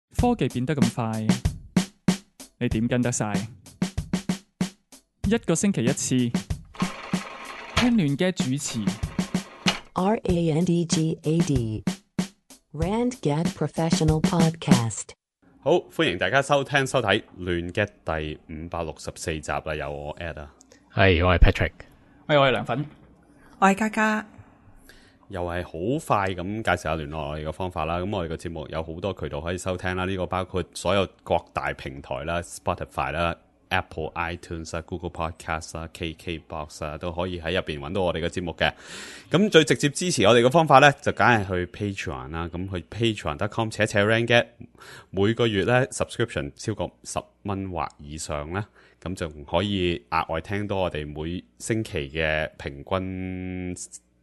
科技變得咁快，你點跟得晒？一個星期一次，聽亂嘅主持。 RANDGAD RandGad Professional Podcast。 好，歡迎大家收聽收睇亂嘅第564集啦，有我 Ed 啊， 係我係 Patrick， 我係涼粉， 我係嘉嘉， 又係好快咁介紹下聯絡我哋嘅方法啦。咁我哋嘅節目有好多渠道可以收聽啦，呢個包括所有各大平台啦 ，Spotify 啦、Apple iTunes 啊、Google Podcast 啊、KKBox 啊，都可以喺入邊揾到我哋嘅節目嘅。咁最直接支持我哋嘅方法呢，就梗係去 Patreon 啦。咁去 Patreon.com 扯 RandGad， 每個月呢 subscription 超過10蚊或以上呢，咁就可以額外聽到我哋每星期嘅平均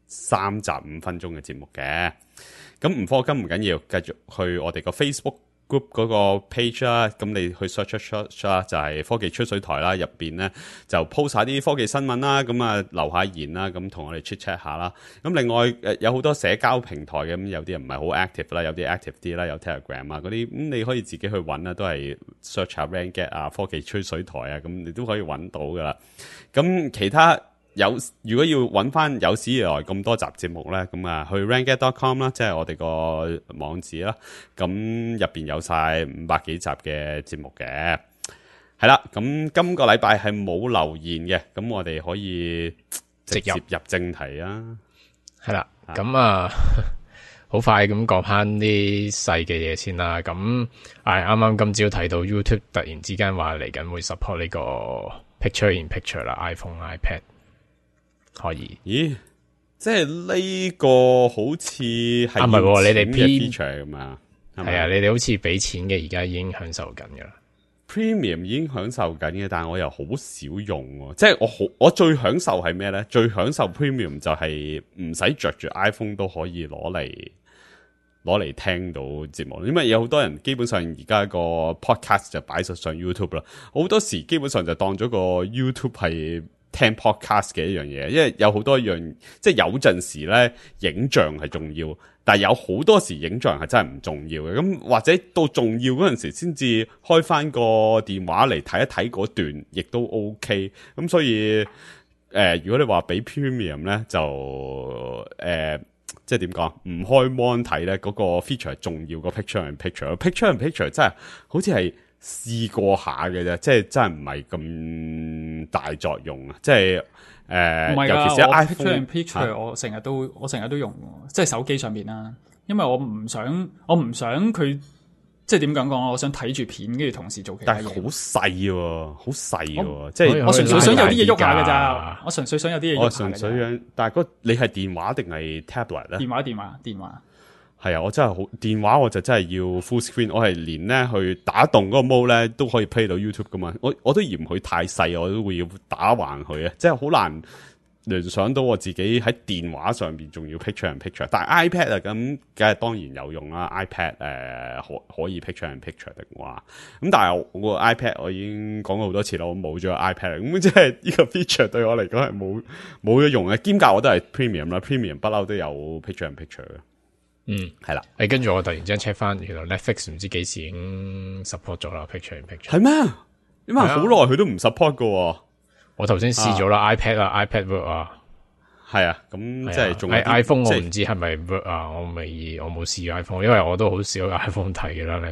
3集5分鐘嘅節目嘅。咁唔課金唔緊要，繼續去我哋個 Facebook group 嗰個 page 啦，咁你去 search 啦，就係科技吹水台啦，入邊咧就 post 晒啲科技新聞啦，咁啊留下言啦，咁同我哋 chat chat 下啦。咁另外有好多社交平台嘅，咁有啲人唔係好 active 啦，有啲 active 啲啦，有 Telegram 啊嗰啲，咁你可以自己去揾啦，都係 search 下 RandGad 啊，科技吹水台啊，咁你都可以揾到噶啦。咁其他如果要揾翻有史以來咁多集節目咧，咁啊去 randgad.com 啦，即係我哋個網址啦。咁入邊有晒500幾集嘅節目嘅，係啦。咁今個禮拜係冇留言嘅，咁我哋可以直接入正題啊。 係啦，咁啊，好快咁講翻啲細嘅嘢先啦。咁啱啱今朝睇到 YouTube 突然之間話嚟緊會 support 呢個 Picture in Picture 啦 ，iPhone、iPad。可以？ 咦，即係呢個好似係唔係？你哋 feature 咁啊？ 係啊，你哋好似俾錢嘅，而家已經享受緊噶啦。 Premium 已經享受緊嘅，但係我又好少用喎。即係我最享受係咩咧？最享受 Premium 就係唔使着住 iPhone 都可以攞嚟聽到節目。因為有好多人基本上而家個 podcast 就擺實上 YouTube 啦，好多時基本上就當咗個 YouTube 係聽 podcast 嘅一樣嘢，因為有好多樣，即係有陣時咧影像係重要，但係有好多時影像係真係唔重要嘅。咁或者到重要嗰陣時先至開翻個電話嚟睇一睇嗰段，亦都 OK。咁所以如果你話俾 Premium 咧，就即係點講？唔開 mon 睇咧，嗰個 feature 係重要過 Picture in Picture。Picture in Picture 真係好似係試過下嘅啫，即係真係唔係咁大作用啊！即係尤其是 iPhone Picture in Picture，我成日都用，即係手機上邊啦。因為我唔想佢即係點講講，我想睇住片，跟住同時做其他嘢。 但係好細喎，好細喎，即係我純粹想有啲嘢喐下㗎咋。我純粹想有啲嘢喐下。 純粹想，但係你係電話定係 tablet 咧？ 電話。係啊，我真係好電話，我就真係要 full screen， 我係連咧去打動嗰個 mode 咧都可以 play 到 YouTube 噶嘛。我都嫌佢太細，我都會要打橫佢啊，即係好難聯想到我自己喺電話上邊仲要 picture in picture。但係 iPad 啊，咁梗係當然有用啦。iPad 可以 picture in picture 的話，咁但係我個 iPad 我已經講過好多次啦，我冇咗個 iPad， 咁即係呢個 feature 對我嚟講係冇咗用嘅。兼夾我都係 premium 啦，premium 不嬲都有 picture in picture 嘅。係啦， 跟住我突然之間 check 翻，原來 Netflix 唔知幾時已經 support 咗啦 Picture in Picture。 係咩？因為好耐佢都唔 support 噶。 我頭先試咗啦 ，iPad 啊 ，iPad work 啊。係啊，咁即係仲 iPhone 我唔知係咪 work 啊，我冇試 iPhone， 因為我都好少 iPhone 睇嘅啦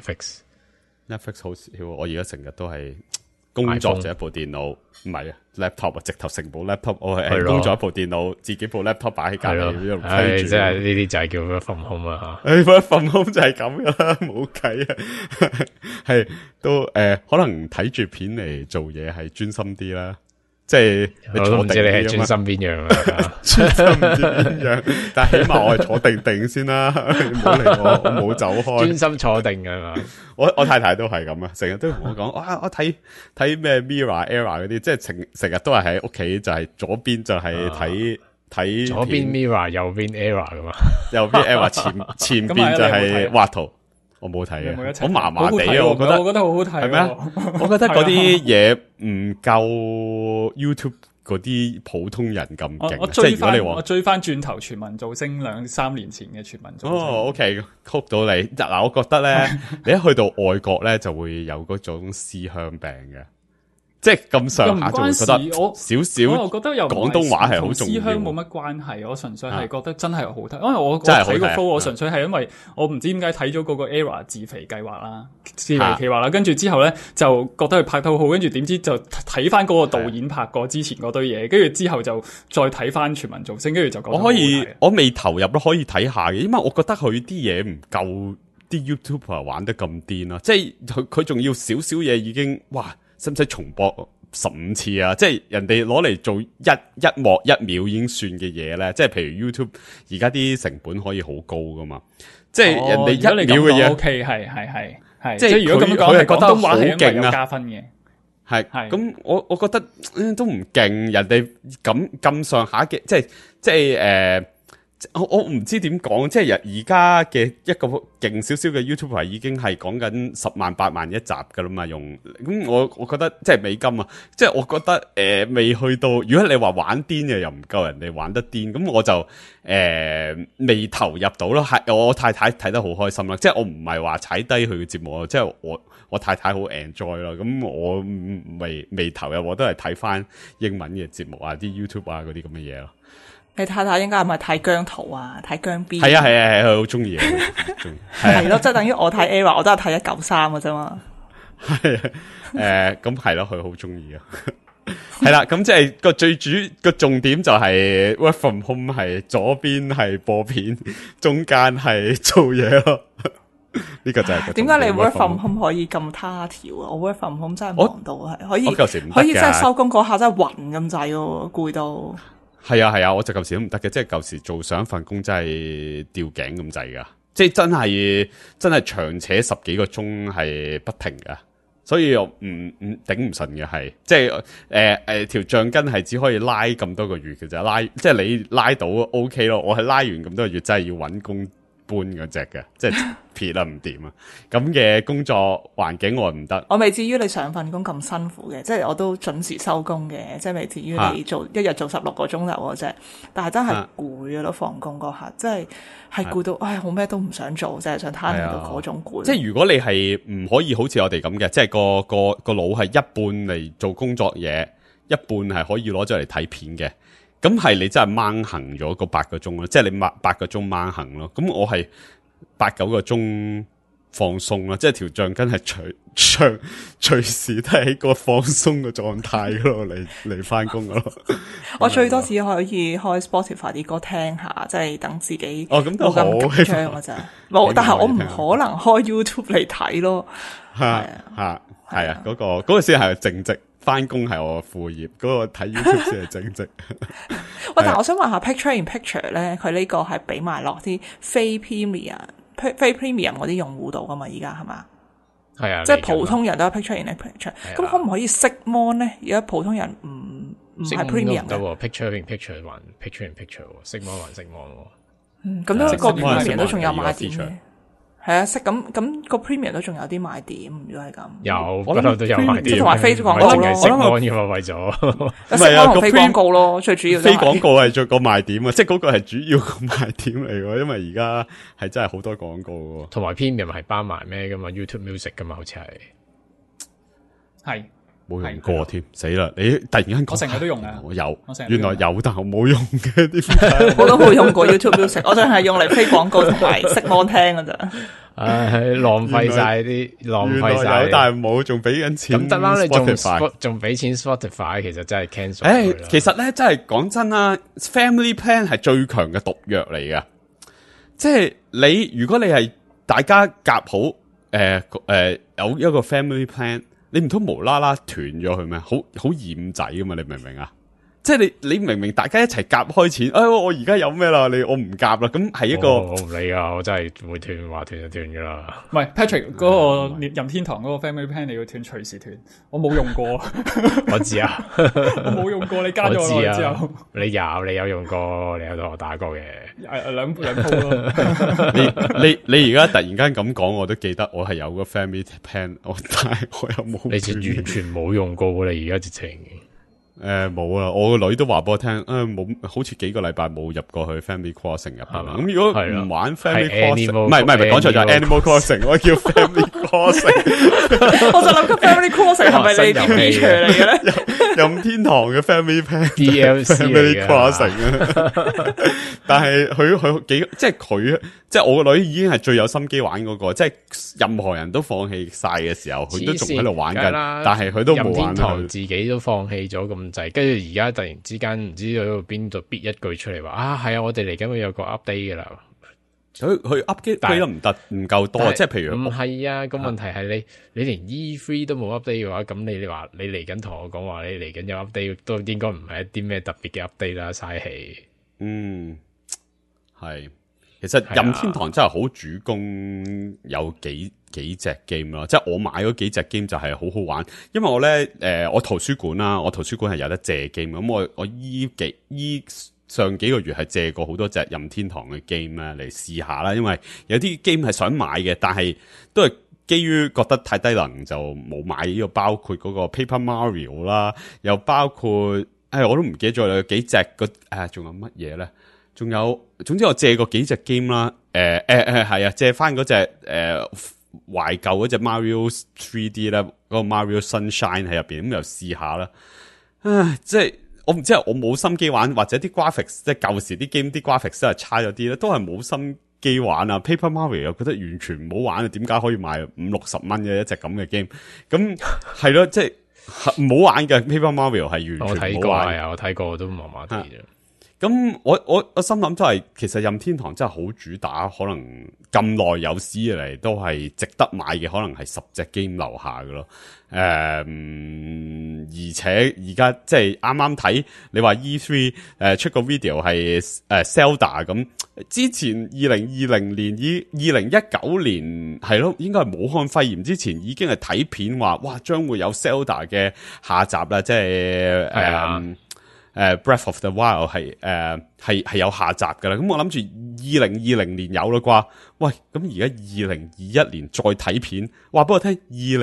Netflix 好少，我而家成日都係工作就一部電腦，唔係啊 laptop 啊，直頭成部 laptop， 我係工作一部電腦，自己部 laptop 擺喺隔籬， 係即係呢啲就係叫 work from home 啊吓。 work from home 就係咁噶啦，冇計啊，係都可能睇住片嚟做嘢係專心啲啦。即係你坐定啲啊嘛，我都唔知你係專心邊樣啊？專心唔知邊樣，但係起碼我係坐定定先啦，唔好理我冇走開。 專心坐定㗎嘛？ 我太太都係咁啊，成日都同我講，哇！我睇咩 Mirror、Era 嗰啲，即係成日都係喺屋企，就係左邊就係睇左邊 Mirror， 右邊 Era 噶嘛？ 右邊 Era 前邊就係畫圖。我冇睇嘅，我麻麻地啊！我覺得好好睇，係咩？我覺得嗰啲嘢唔夠 YouTube 嗰啲普通人咁勁。 我即係如果你話我追翻轉頭全民造星2-3年前嘅全民造星。 OK， 曲到你嗱，我覺得咧，你一去到外國咧，就會有嗰種思鄉病嘅。即係咁上下就會覺得少少， 我覺得又廣東話係好重要。 思鄉冇乜關係，我純粹係覺得真係好睇。因為我睇個 flow，我純粹係因為我唔知點解睇咗嗰個 ERROR 自肥計劃啦，自肥企劃啦，跟住之後咧就覺得佢拍得好好，跟住點知就睇翻嗰個導演拍過之前嗰堆嘢，跟住之後就再睇翻全民造星，跟住就覺得我未投入都可以睇下嘅，因為我覺得佢啲嘢唔夠啲 YouTuber 玩得咁癲啦，即係佢仲要少少嘢已經哇！使唔使重播15次啊？即係人哋攞嚟做一幕1秒已經算嘅嘢咧，即係譬如 YouTube 而家啲成本可以好高噶嘛，即係人哋1秒嘅嘢。OK， 係，即係如果咁講，係廣東話係勁啊，加分嘅。係咁，我覺得都唔勁，人哋咁上下嘅，即係我唔知點講，即係而家嘅一個勁少少嘅 YouTuber 已經係講緊10萬8萬一集噶啦嘛，用咁我覺得即係美金啊，即係我覺得未去到，如果你話玩癲嘅又唔夠人哋玩得癲，咁我就未投入到咯。係我太太睇得好開心啦，即係我唔係話踩低佢嘅節目，即係我太太好 enjoy 啦，咁我未投入，我都係睇翻英文嘅節目啊，啲 YouTube 啊嗰啲咁嘅嘢咯。 你太太應該係咪睇姜濤啊？睇姜 B？ 係啊，佢好中意啊， 係咯，即係等於我睇 ERROR， 我都係睇193嘅啫嘛。 係咁係咯，佢好中意啊。係啦，咁即係個最個重點就係 work from home 係左邊係播片，中間係做嘢咯。呢個就係點解你 work from home 可以咁他條啊？我 work from home 真係忙到係可以真係收工嗰下真係暈咁滯喎，攰到。 係啊，我就舊時都唔得嘅，即係舊時做上一份工真係吊頸咁滯噶，即係真係長扯10幾個鐘係不停噶，所以又唔頂唔順嘅係，即係條橡筋係只可以拉咁多個月嘅啫，即係你拉到 OK 咯，我係拉完咁多個月真係要搵工搬嗰隻嘅，即係撇啦唔掂啊！咁嘅工作環境我唔得， 我未至於你上份工咁辛苦嘅，即係我都準時收工嘅，即係未至於你一日做16個鐘頭嗰隻，但係真係攰咯，放工嗰下，即係攰到，唉，好咩都唔想做，淨係想攤喺度嗰種攰。 即係如果你係唔可以好似我哋咁嘅，即係個腦係一半嚟做工作嘢，一半係可以攞咗嚟睇片嘅。咁係你真係掹行咗個8個鐘咯，即係你8個鐘掹行咯。咁我係8、9個鐘放鬆啦，即係條橡筋係隨時都喺個放鬆嘅狀態咯，嚟翻工咯。 我最多只可以開 Spotify 啲歌聽下，即係等自己咁都好緊張嘅咋。冇，但係我唔可能開 YouTube 嚟睇咯。係啊，嗰個先係正職。翻工係我副業，嗰個睇 YouTube 先係正職。 喂，但係我想問下 Picture in Picture 咧，佢呢個係俾埋落啲非 Premium 嗰啲用戶度噶嘛？而家係嘛？ 係啊， 即係普通人都係 Picture in Picture。咁可唔可以熄 mon 咧？而家普通人唔係 Premium 得喎 ，Picture in Picture 還 Picture in Picture， 熄 mon 還熄 mon。 咁都個 Premium 都仲有賣點嘅。係啊，咁個 Premium 都仲有啲賣點，如果係咁。 有，不嬲都有賣點。 同埋非廣告咯， 我諗嘅嘛，為咗。 唔係啊，個非廣告咯，最主要。 非廣告係最個賣點啊，即係嗰個係主要個賣點嚟嘅，因為而家係真係好多廣告喎。 同埋 Premium 係包埋咩噶嘛 ？YouTube Music 噶嘛，好似係。 冇用過添，死啦！你突然間講， 我成日都用啊， 我有，原來有，但係我冇用嘅啲。 我都冇用過 YouTube Music， 我淨係用嚟飛廣告同埋熄 mon 聽噶咋。 唉，浪費晒啲，浪費晒。 有，但係冇，仲俾緊錢。 咁得啦，你仲俾錢 Spotify， 其實真係 cancel。 其實咧，真係講真啦 ，Family Plan 係最強嘅毒藥嚟噶。即係你，如果你係大家夾好，有一個 Family Plan。你唔通無啦啦斷咗佢咩？好厭仔噶嘛？你明唔明啊？即係你明明大家一齊夾開錢，我而家有咩啦？我唔夾啦，咁係一個我唔理啊！我真係會斷，話斷就斷噶啦。 唔係 Patrick 嗰個任天堂嗰個 Family Plan 你要斷隨時斷，我冇用過。 我知啊， 我冇用過，你加咗我之後， 你有用過，你有同我打過嘅。 兩鋪咯。 你而家突然間咁講，我都記得我係有個 Family Plan，但係我又冇。 你完全冇用過，你而家直情。 冇啊！我個女都話俾我聽，冇，好似幾個禮拜冇入過去 Family Crossing 入邊啦。咁如果唔玩 Family Crossing，唔係講錯咗 Animal Crossing， 我叫 Family Crossing。 我就諗緊 Family Crossing 係咪你啲 feature 嚟嘅咧？ 任天堂嘅 Family DLC Crossing 啊！但係佢幾即係我個女已經係最有心機玩嗰個，即係任何人都放棄晒嘅時候，佢都仲喺度玩緊，但係佢都冇玩。任天堂自己都放棄咗咁滯，跟住而家突然之間唔知去到邊度逼一句出嚟話係啊，我哋嚟緊會有個 update 噶啦。 佢 update 得唔夠多，即係譬如唔係啊，個問題係你連 E3 都冇 update 嘅話，咁你話你嚟緊同我講話你嚟緊有 update 都應該唔係一啲咩特別嘅 update 啦，嘥氣。 係。其實任天堂真係好主攻有幾隻 game 咯，即係我買嗰幾隻 game 就係好好玩，因為我咧我圖書館啦，我圖書館係有得借 game，咁我上幾個月係借過好多隻任天堂嘅 game 咧嚟試下啦，因為有啲 game 係想買嘅，但係都係基於覺得太低能就冇買呢個，包括嗰個 Paper Mario 啦，又包括我都唔記得咗有幾隻仲有乜嘢咧？仲有，總之我借過幾隻 game 啦，係啊，借翻嗰隻懷舊嗰隻 Mario 3D 啦，嗰個 Mario Sunshine 喺入邊，咁又試下啦。即係我唔知係我冇心機玩，或者啲 graphics 即係舊時啲 game 啲 graphics 都係差咗啲咧，都係冇心機玩啊。Paper Mario 又覺得完全唔好玩啊，點解可以賣50-60蚊嘅一隻咁嘅 game？ 咁係咯，即係唔好玩嘅 Paper Mario 係完全唔好玩。 我睇過啊，我睇過都麻麻地啫。 咁我心諗都係，其實任天堂真係好主打，可能咁耐有史以嚟都係值得買嘅，可能係10隻 game 樓下嘅咯。而且而家即係啱啱睇，你話 E3 出個 video 係Zelda 咁，之前2020年2019年係咯，應該係武漢肺炎之前已經係睇片話，哇將會有 Zelda 嘅下集啦，即係Breath of the Wild 係有下集噶啦，咁我諗住2020年有啦啩，喂，咁而家2021年再睇片，話俾我聽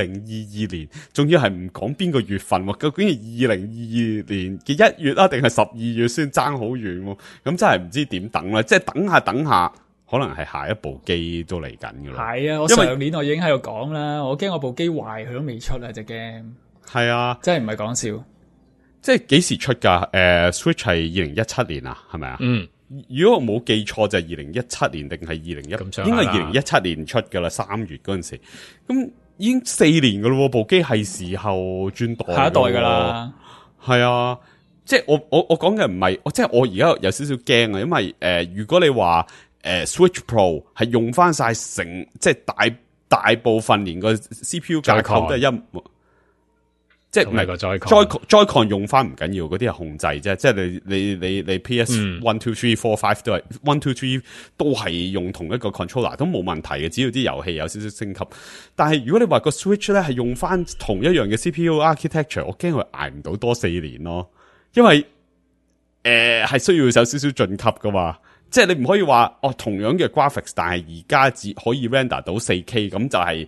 2022年，仲要係唔講邊個月份，究竟係2022年嘅1月啊，定係12月先爭好遠，咁真係唔知點等啦，即係等下，可能係下一部機都嚟緊噶啦。 係啊，我上年我已經喺度講啦，我驚我部機壞，佢都未出啊隻 game。 係啊， 真係唔係講笑。 即係幾時出噶？Switch 係2017年啊，係咪啊？如果我冇記錯就係2017年定係2010，應該係2017年出噶啦，3月嗰陣時，咁已經4年噶咯，部機係時候轉代下一代噶啦。係啊，即係我講嘅唔係，即係我而家有少少驚啊，因為如果你話Switch Pro 係用翻晒成即係大部分連個 CPU 架構都係即係唔係個 Joy-Con 用翻唔緊要，嗰啲係控制啫。即係你 PS 1、2、3、4、5都係1、2、3都係用同一個 controller 都冇問題嘅，只要啲遊戲有少少升級。但係如果你話個 Switch 咧係用翻同一樣嘅 CPU architecture， 我驚佢捱唔到多4年咯，因為係需要有少少晉級噶嘛。即係你唔可以話同樣嘅 graphics， 但係而家只可以 render 到 4K， 咁就係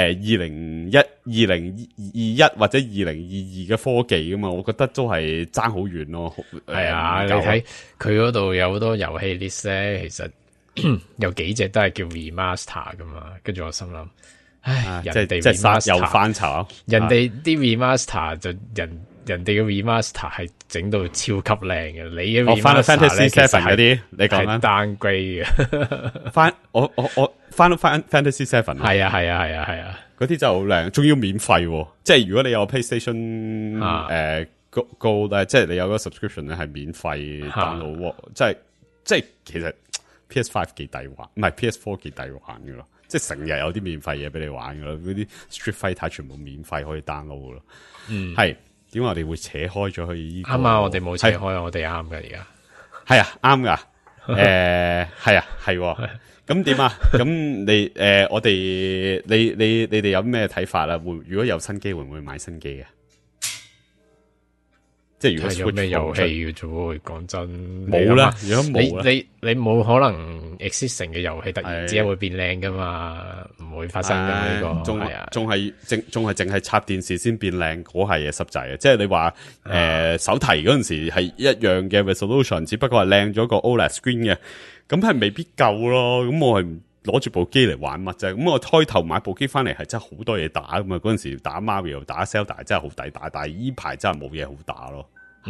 2021或者2022嘅科技噶嘛，我覺得都係爭好遠咯。 係啊，你睇佢嗰度有好多遊戲 list 咧，其實有幾隻都係叫 remaster 噶嘛，跟住我心諗，唉，人哋 remaster 又翻炒， 人哋啲 remaster 就人哋嘅 remaster 係整到超級靚嘅，你嘅 remaster Fantasy 7嗰啲，你講啦， 係 downgrade 嘅。 我翻 Fantasy 7 係啊， 嗰啲真係好靚，仲要免費，即係如果你有 PlayStation Gold 咧，即係你有個 subscription 咧係免費 download，即係其實 PS5 幾抵玩，唔係 PS4 幾抵玩噶咯，即係成日有啲免費嘢俾你玩噶咯，嗰啲 Street Fighter 全部免費可以 download 噶咯，係。點解我哋會扯開咗去呢個？啱啊，我哋冇扯開，我哋啱㗎而家。係啊，啱噶。係啊，係。咁點啊？咁你我哋你哋有咩睇法啦？如果有新機會唔會買新機嘅？ 即係如果係有咩遊戲嘅啫喎？講真， 冇啦，如果冇啦， 你冇可能 existing 嘅遊戲突然之間會變靚噶嘛？唔會發生噶呢個。 仲係淨係插電視先變靚，嗰係嘢濕滯嘅。即係你話手提嗰陣時係一樣嘅 resolution， 只不過係靚咗個 OLED screen 嘅，咁係未必夠咯。咁我係攞住部機嚟玩乜啫？咁我開頭買部機翻嚟係真係好多嘢打噶嘛。嗰陣時打 Mario 打 Zelda 真係好抵打，但係依排真係冇嘢好打咯。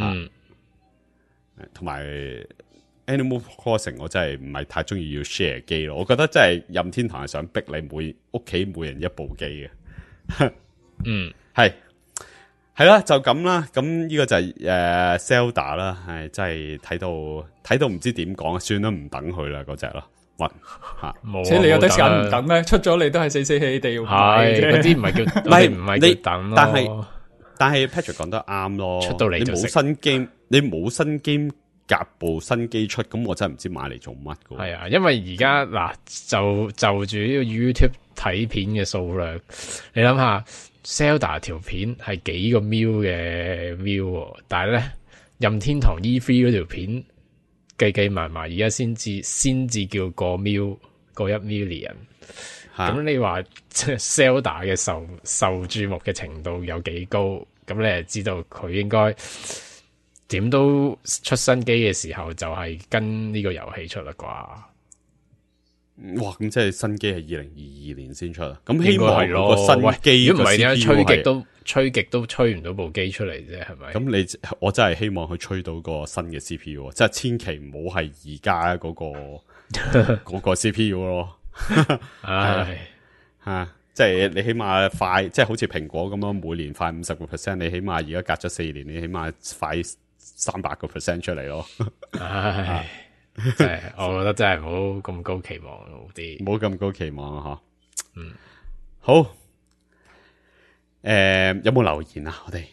同埋 Animal Crossing 我真係唔係太中意要 share 機咯，我覺得真係任天堂係想逼你屋企每人一部機嘅。係啦，就咁啦。咁呢個就係Zelda 啦，係真係睇到唔知點講，算啦，唔等佢啦嗰隻咯。 且你有得揀唔等咩？出咗你都係死死氣地要買嘅啫。 嗰啲唔係叫等咯。 但係 Patrick 講得啱咯， 出到嚟你冇新 game 夾部新機出，咁我真係唔知買嚟做乜嘅。 係啊，因為而家嗱就住呢個 YouTube 睇片嘅數量，你諗下 Zelda 條片係幾個 mil 嘅 view， 但係咧任天堂 E3 嗰條片計埋埋，而家先至叫個 mil 個1 million。咁你話 Zelda 嘅受注目嘅程度有幾高？咁你就知道佢應該點都出新機嘅時候就係跟呢個遊戲出啦啩？ 哇！咁即係新機係2022年先出啊？咁希望係個新機， 如果唔係點解吹極都吹唔到部機出嚟啫？係咪？ 咁我真係希望佢吹到個新嘅 CPU， 即係千祈唔好係而家嗰個 CPU 咯。即係你起碼快，即係好似蘋果咁樣，每年快50%，你起碼而家隔咗4年，你起碼快300% 出嚟咯。 真係，我覺得真係唔好咁高期望好啲， 唔好咁高期望啊！好，有冇留言啊？我哋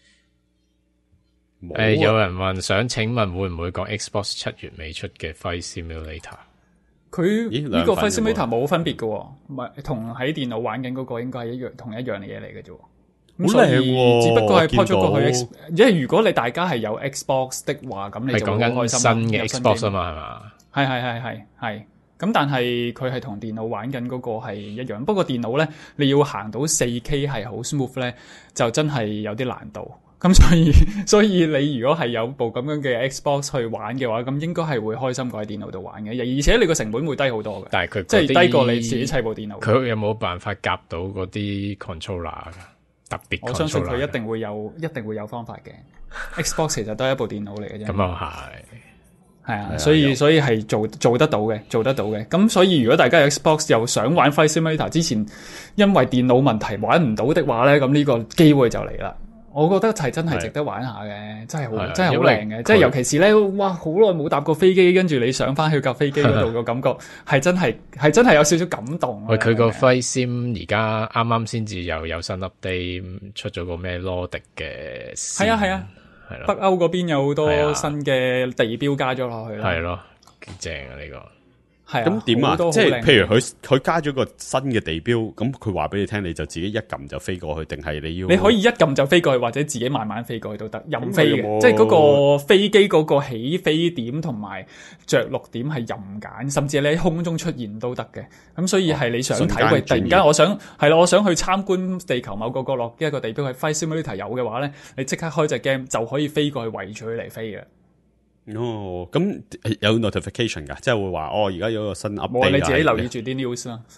有人問，想請問會唔會講 Xbox 7月尾出嘅 Flight Simulator？ 佢呢個 Flight Simulator 冇分別嘅，唔係同喺電腦玩緊嗰個應該係同一樣嘅嘢嚟嘅啫。咁所以只不過係 port 咗過去 X， 因為如果你大家係有 Xbox 的話，咁你就會開心。 新嘅 Xbox 啊嘛，係嘛？ 係。咁但係佢係同電腦玩緊嗰個係一樣，不過電腦咧你要行到 4K 係好 smooth 咧，就真係有啲難度。咁所以你如果係有部咁樣嘅 Xbox 去玩嘅話，咁應該係會開心過喺電腦度玩嘅，而且你個成本會低好多嘅。 但係佢即係低過你自己砌部電腦。 佢有冇辦法夾到嗰啲 controller 特別 controller？我相信佢一定會有方法嘅。Xbox 其實都係一部電腦嚟嘅啫。 咁又係啊，所以係做得到嘅。咁所以如果大家有 Xbox 又想玩 Flight Simulator 之前，因為電腦問題玩唔到的話咧，咁呢個機會就嚟啦。我覺得係真係值得玩下嘅，真係好靚嘅，即係尤其是咧，哇！好耐冇搭過飛機，跟住你上翻去架飛機嗰度個感覺係真係有少少感動。 喂，佢個 Flight Sim 而家啱啱先至又有新 update， 出咗個咩羅迪嘅？ 係啊，北歐嗰邊有好多新嘅地標加咗落去啦。 係咯，幾正啊呢個！ 係咁點啊？即係譬如佢加咗個新嘅地標，咁佢話俾你聽，你就自己一撳就飛過去，定係你可以一撳就飛過去，或者自己慢慢飛過去都得，任飛嘅。即係嗰個飛機嗰個起飛點同埋着陸點係任揀，甚至你喺空中出現都得嘅。咁所以係你想睇，喂，突然間我想去參觀地球某個角落一個地標，係 Flight Simulator 有嘅話咧，你即刻開隻 game 就可以飛過去圍住佢嚟飛嘅。 哦，咁有 notification 噶，即係會話而家有個新 update。 你自己留意住啲 news 啦。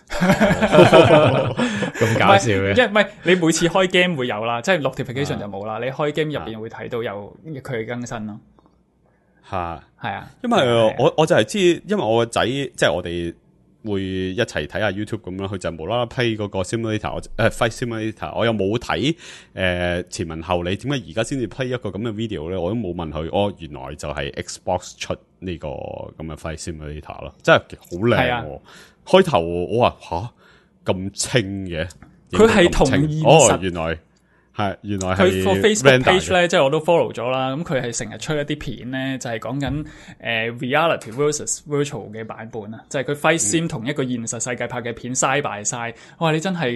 咁搞笑嘅， 唔係你每次開 game 會有啦，即係 notification 就冇啦。你開 game 入邊會睇到有佢嘅更新咯。係啊， 因為我就係知，因為我個仔即係我哋會一齊睇下 YouTube 咁啦，佢就無啦啦 play 嗰個 simulator， Flight Simulator， 我又冇睇前文後理，點解而家先至 play 一個咁嘅 video 咧？我都冇問佢，原來就係 Xbox 出呢個咁嘅 Flight Simulator 咯，真係好靚。開頭我話咁清嘅， 佢係同現實原來佢 Facebook page 咧，即係我都 follow 咗啦。咁佢係成日出一啲片咧，就係講緊reality versus virtual 嘅版本啊。就係佢 Flight Sim 同一個現實世界拍嘅片 side by side。哇！你真係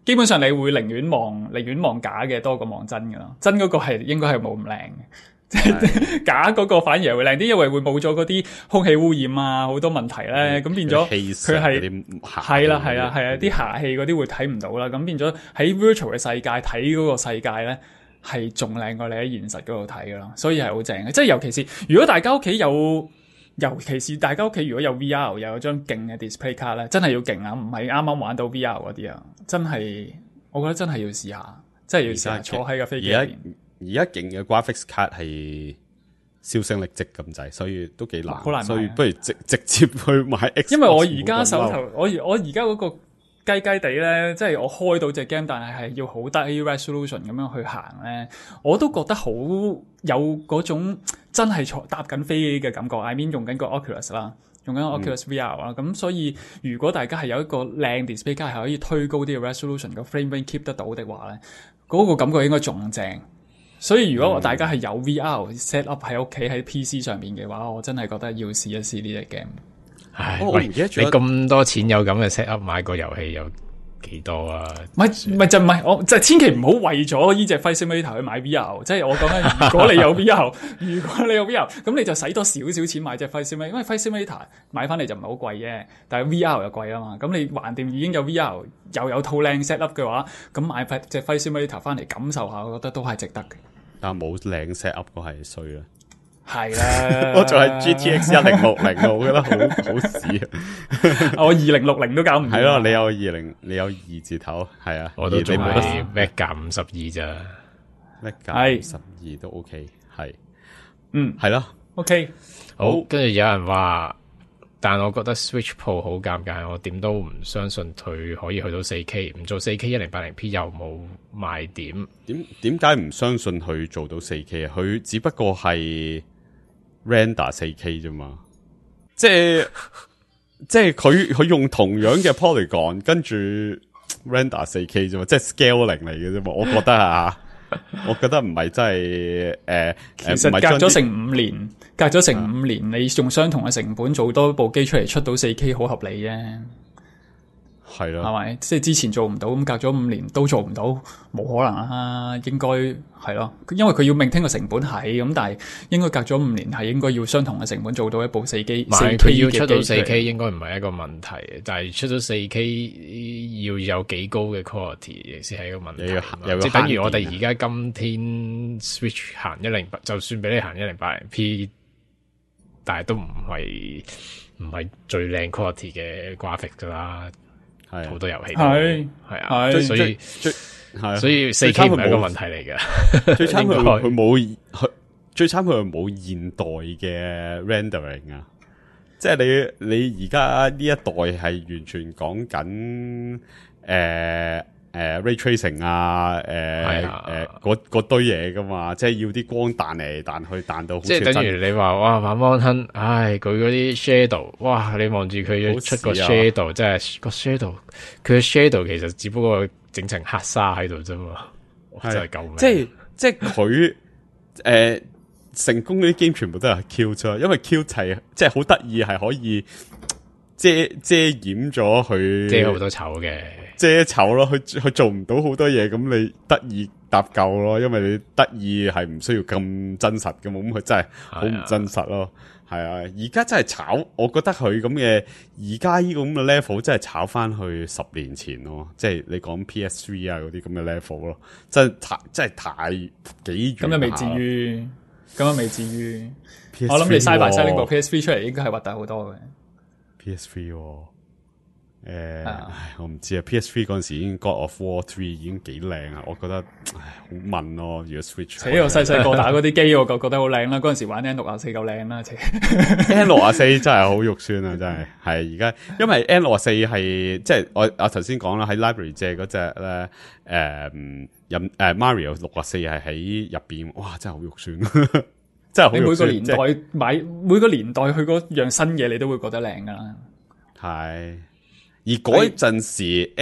基本上你會寧願望假嘅多過望真㗎咯，真嗰個應該係冇咁靚嘅。即係假嗰個反而係會靚啲，因為會冇咗嗰啲空氣污染啊，好多問題咧，咁變咗佢係啦，啲霞氣嗰啲會睇唔到啦，咁變咗喺 virtual 嘅世界睇嗰個世界咧係仲靚過你喺現實嗰度睇噶咯，所以係好正嘅。即係尤其是如果大家屋企有如果有 VR 又有張勁嘅 display 卡咧，真係要勁啊，唔係啱啱玩到 VR 嗰啲啊，真係我覺得真係要試下，真係要試下坐喺個飛機入邊。 而家勁嘅 graphics card 係銷聲匿跡咁滯，所以都幾難。好難，所以不如直接去買 Xbox。 因為我而家手頭，我而家嗰個雞雞地咧，即係我開到隻 game，但係要好低 resolution 咁樣去行咧，我都覺得好有嗰種真係搭緊飛機嘅感覺。I mean 用緊個 Oculus 啦，用緊 Oculus VR 啦，咁所以如果大家係有一個靚 display 卡係可以推高啲嘅 resolution，個 frame rate keep 得到的話咧，嗰個感覺應該仲正。所以如果大家係有 VR set up 喺屋企喺 PC 上面嘅話，我真係覺得要試一試呢隻 game。 唉，喂，你咁多錢有咁嘅 set up 買個遊戲有幾多啊？我就千祈唔好為咗呢隻 Flight Simulator 去買 VR， 即係我講緊如果你有 VR，咁你就使多少少錢買隻 Flight Simulator， 因為 Flight Simulator 買翻嚟就唔係好貴嘅，但係 VR 又貴啊嘛。咁你橫掂已經有 VR 又有套靚 set up 嘅話，咁買隻 Flight Simulator 翻嚟感受下，我覺得都係值得嘅。 但冇靚 set up 個係衰啦， 係啦， 我仲係 GTX 1060，我覺得好屎啊！ 我2060都搞唔掂。 係咯，你有2字頭，係啊， 我都仲係 Mac 夾52咋 ，Mac 夾52都 OK， 係，係咯 ，OK， 好，跟住有人話。但我覺得 Switch Pro 好尷尬，我點都唔相信佢可以去到 4K， 唔做 4K 1080p 又冇賣點。 點解唔相信佢做到 4K 啊？佢只不過係 render 4K 啫嘛，即係佢用同樣嘅 polygon 跟住 render 4K 啫嘛，即係 scaling 嚟嘅啫嘛，我覺得啊。我覺得唔係真係其實隔咗成5年，你用相同嘅成本做多部機出嚟出到 4K 好合理啫。係咯，係咪？即係之前做唔到，咁隔咗5年都做唔到，冇可能啊！應該係咯，因為佢要maintain個成本係咁，但係應該隔咗5年係應該要相同嘅成本做到一部4K。 佢要出到 4K 應該唔係一個問題，但係出到 4K 要有幾高嘅 quality 先係一個問題。即係等於我哋而家今天 Switch 行108，就算俾你行 1080p， 但係都唔係最靚 quality 嘅 graphic 噶啦。係好多遊戲係啊，所以 4K 唔係一個問題嚟嘅。 最慘佢冇現代嘅 rendering 啊！即係你而家呢一代係完全講緊ray tracing 啊，嗰堆嘢噶嘛，即係要啲光彈嚟彈去彈到好似真。 即係等於你話哇反芒亨，佢嗰啲 shadow， 哇你望住佢出個 shadow， 即係個 shadow， 佢嘅 shadow 其實只不過整層黑沙喺度啫嘛，真係救命。 即係佢成功嗰啲 game 全部都係 Q 啫，因為 Q 係即係好得意，係可以遮掩咗佢， 遮好多醜嘅。 遮醜咯，佢做唔到好多嘢，咁你得意搭救咯，因為你得意係唔需要咁真實嘅，咁佢真係好唔真實咯，係啊，而家真係炒，我覺得佢咁嘅而家呢個咁嘅 level 真係炒翻去10年前咯，即係你講 PS3 啊嗰啲咁嘅 level 咯，真係太幾遠。 咁又未至於，我諗你嘥埋晒呢部 PS3 出嚟，應該係核突好多嘅。 PS3 我唔知啊。PS3 嗰陣時已經 God of War 3已經幾靚啊，我覺得好悶咯。如果 Switch， 我細個打嗰啲機，我覺得好靚啦。嗰陣時玩 N64 夠靚啦 ，N64 真係好肉酸啊，真係係而家，因為 N64 係即係我頭先講啦，喺 library 借嗰隻咧Mario 64係喺入邊，哇真係好肉酸，真係好肉酸。你每個年代去嗰樣新嘢，你都會覺得靚噶啦。 係。 而嗰陣時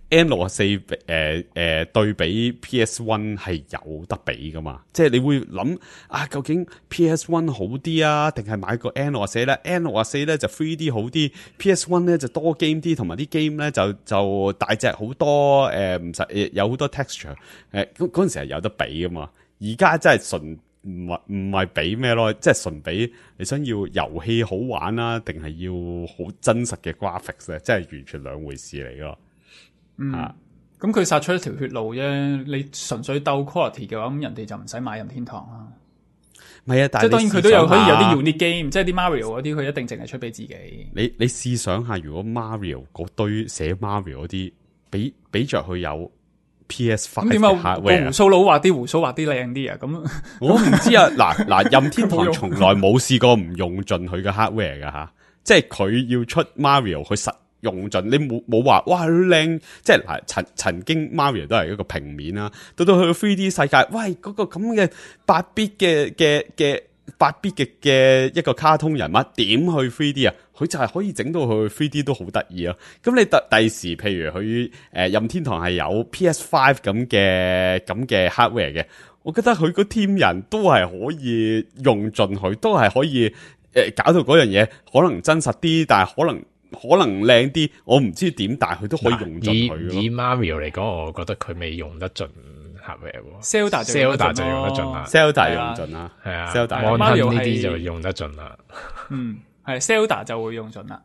N64 對比 PS1 係有得比噶嘛？即係你會諗啊，究竟 PS1 好啲啊，定係買個 N64 咧 ？N64 咧就 3D 好啲 ，PS1 咧就多 game 啲，同埋啲 game 咧就大隻好多，唔使有好多 texture， 嗰陣時係有得比噶嘛？而家真係純。唔係比咩咯，即係純比你想要遊戲好玩啦，定係要好真實嘅 graphics 咧，即係完全兩回事嚟咯。 咁佢殺出一條血路啫。你純粹鬥 quality 嘅話，咁人哋就唔使買任天堂啦。 唔係啊，但係即係當然佢都有可以有啲 unique game，即係啲 Mario 嗰啲，佢一定淨係出俾自己。 你試想下，如果 Mario 嗰堆寫 Mario 嗰啲，俾着佢有。PS5 咁點解個鬍鬚佬畫啲鬍鬚畫啲靚啲啊？咁我唔知啊。嗱，任天堂從來冇試過唔用盡佢嘅 hardware 噶吓，即係佢要出 Mario，佢實用盡。你冇話哇靚，即係嗱曾經 Mario 都係一個平面啦，到去 3D 世界，喂嗰個咁嘅8bit 嘅8bit 嘅一個卡通人物點去 3D 啊？佢就係可以整到佢 3D 都好得意啊！咁你第時譬如佢任天堂係有 PS5 咁嘅 hardware 嘅，我覺得佢個 team 人都係可以用盡佢，都係可以搞到嗰樣嘢可能真實啲，但係可能靚啲，我唔知點，但係佢都可以用盡佢。 以 Mario 嚟講，我覺得佢未用得盡 hardware。 Zelda 就用得盡啦 ，Zelda 用盡啦， 係啊 ，Zelda 呢啲就用得盡啦。 係 Zelda 就會用盡啦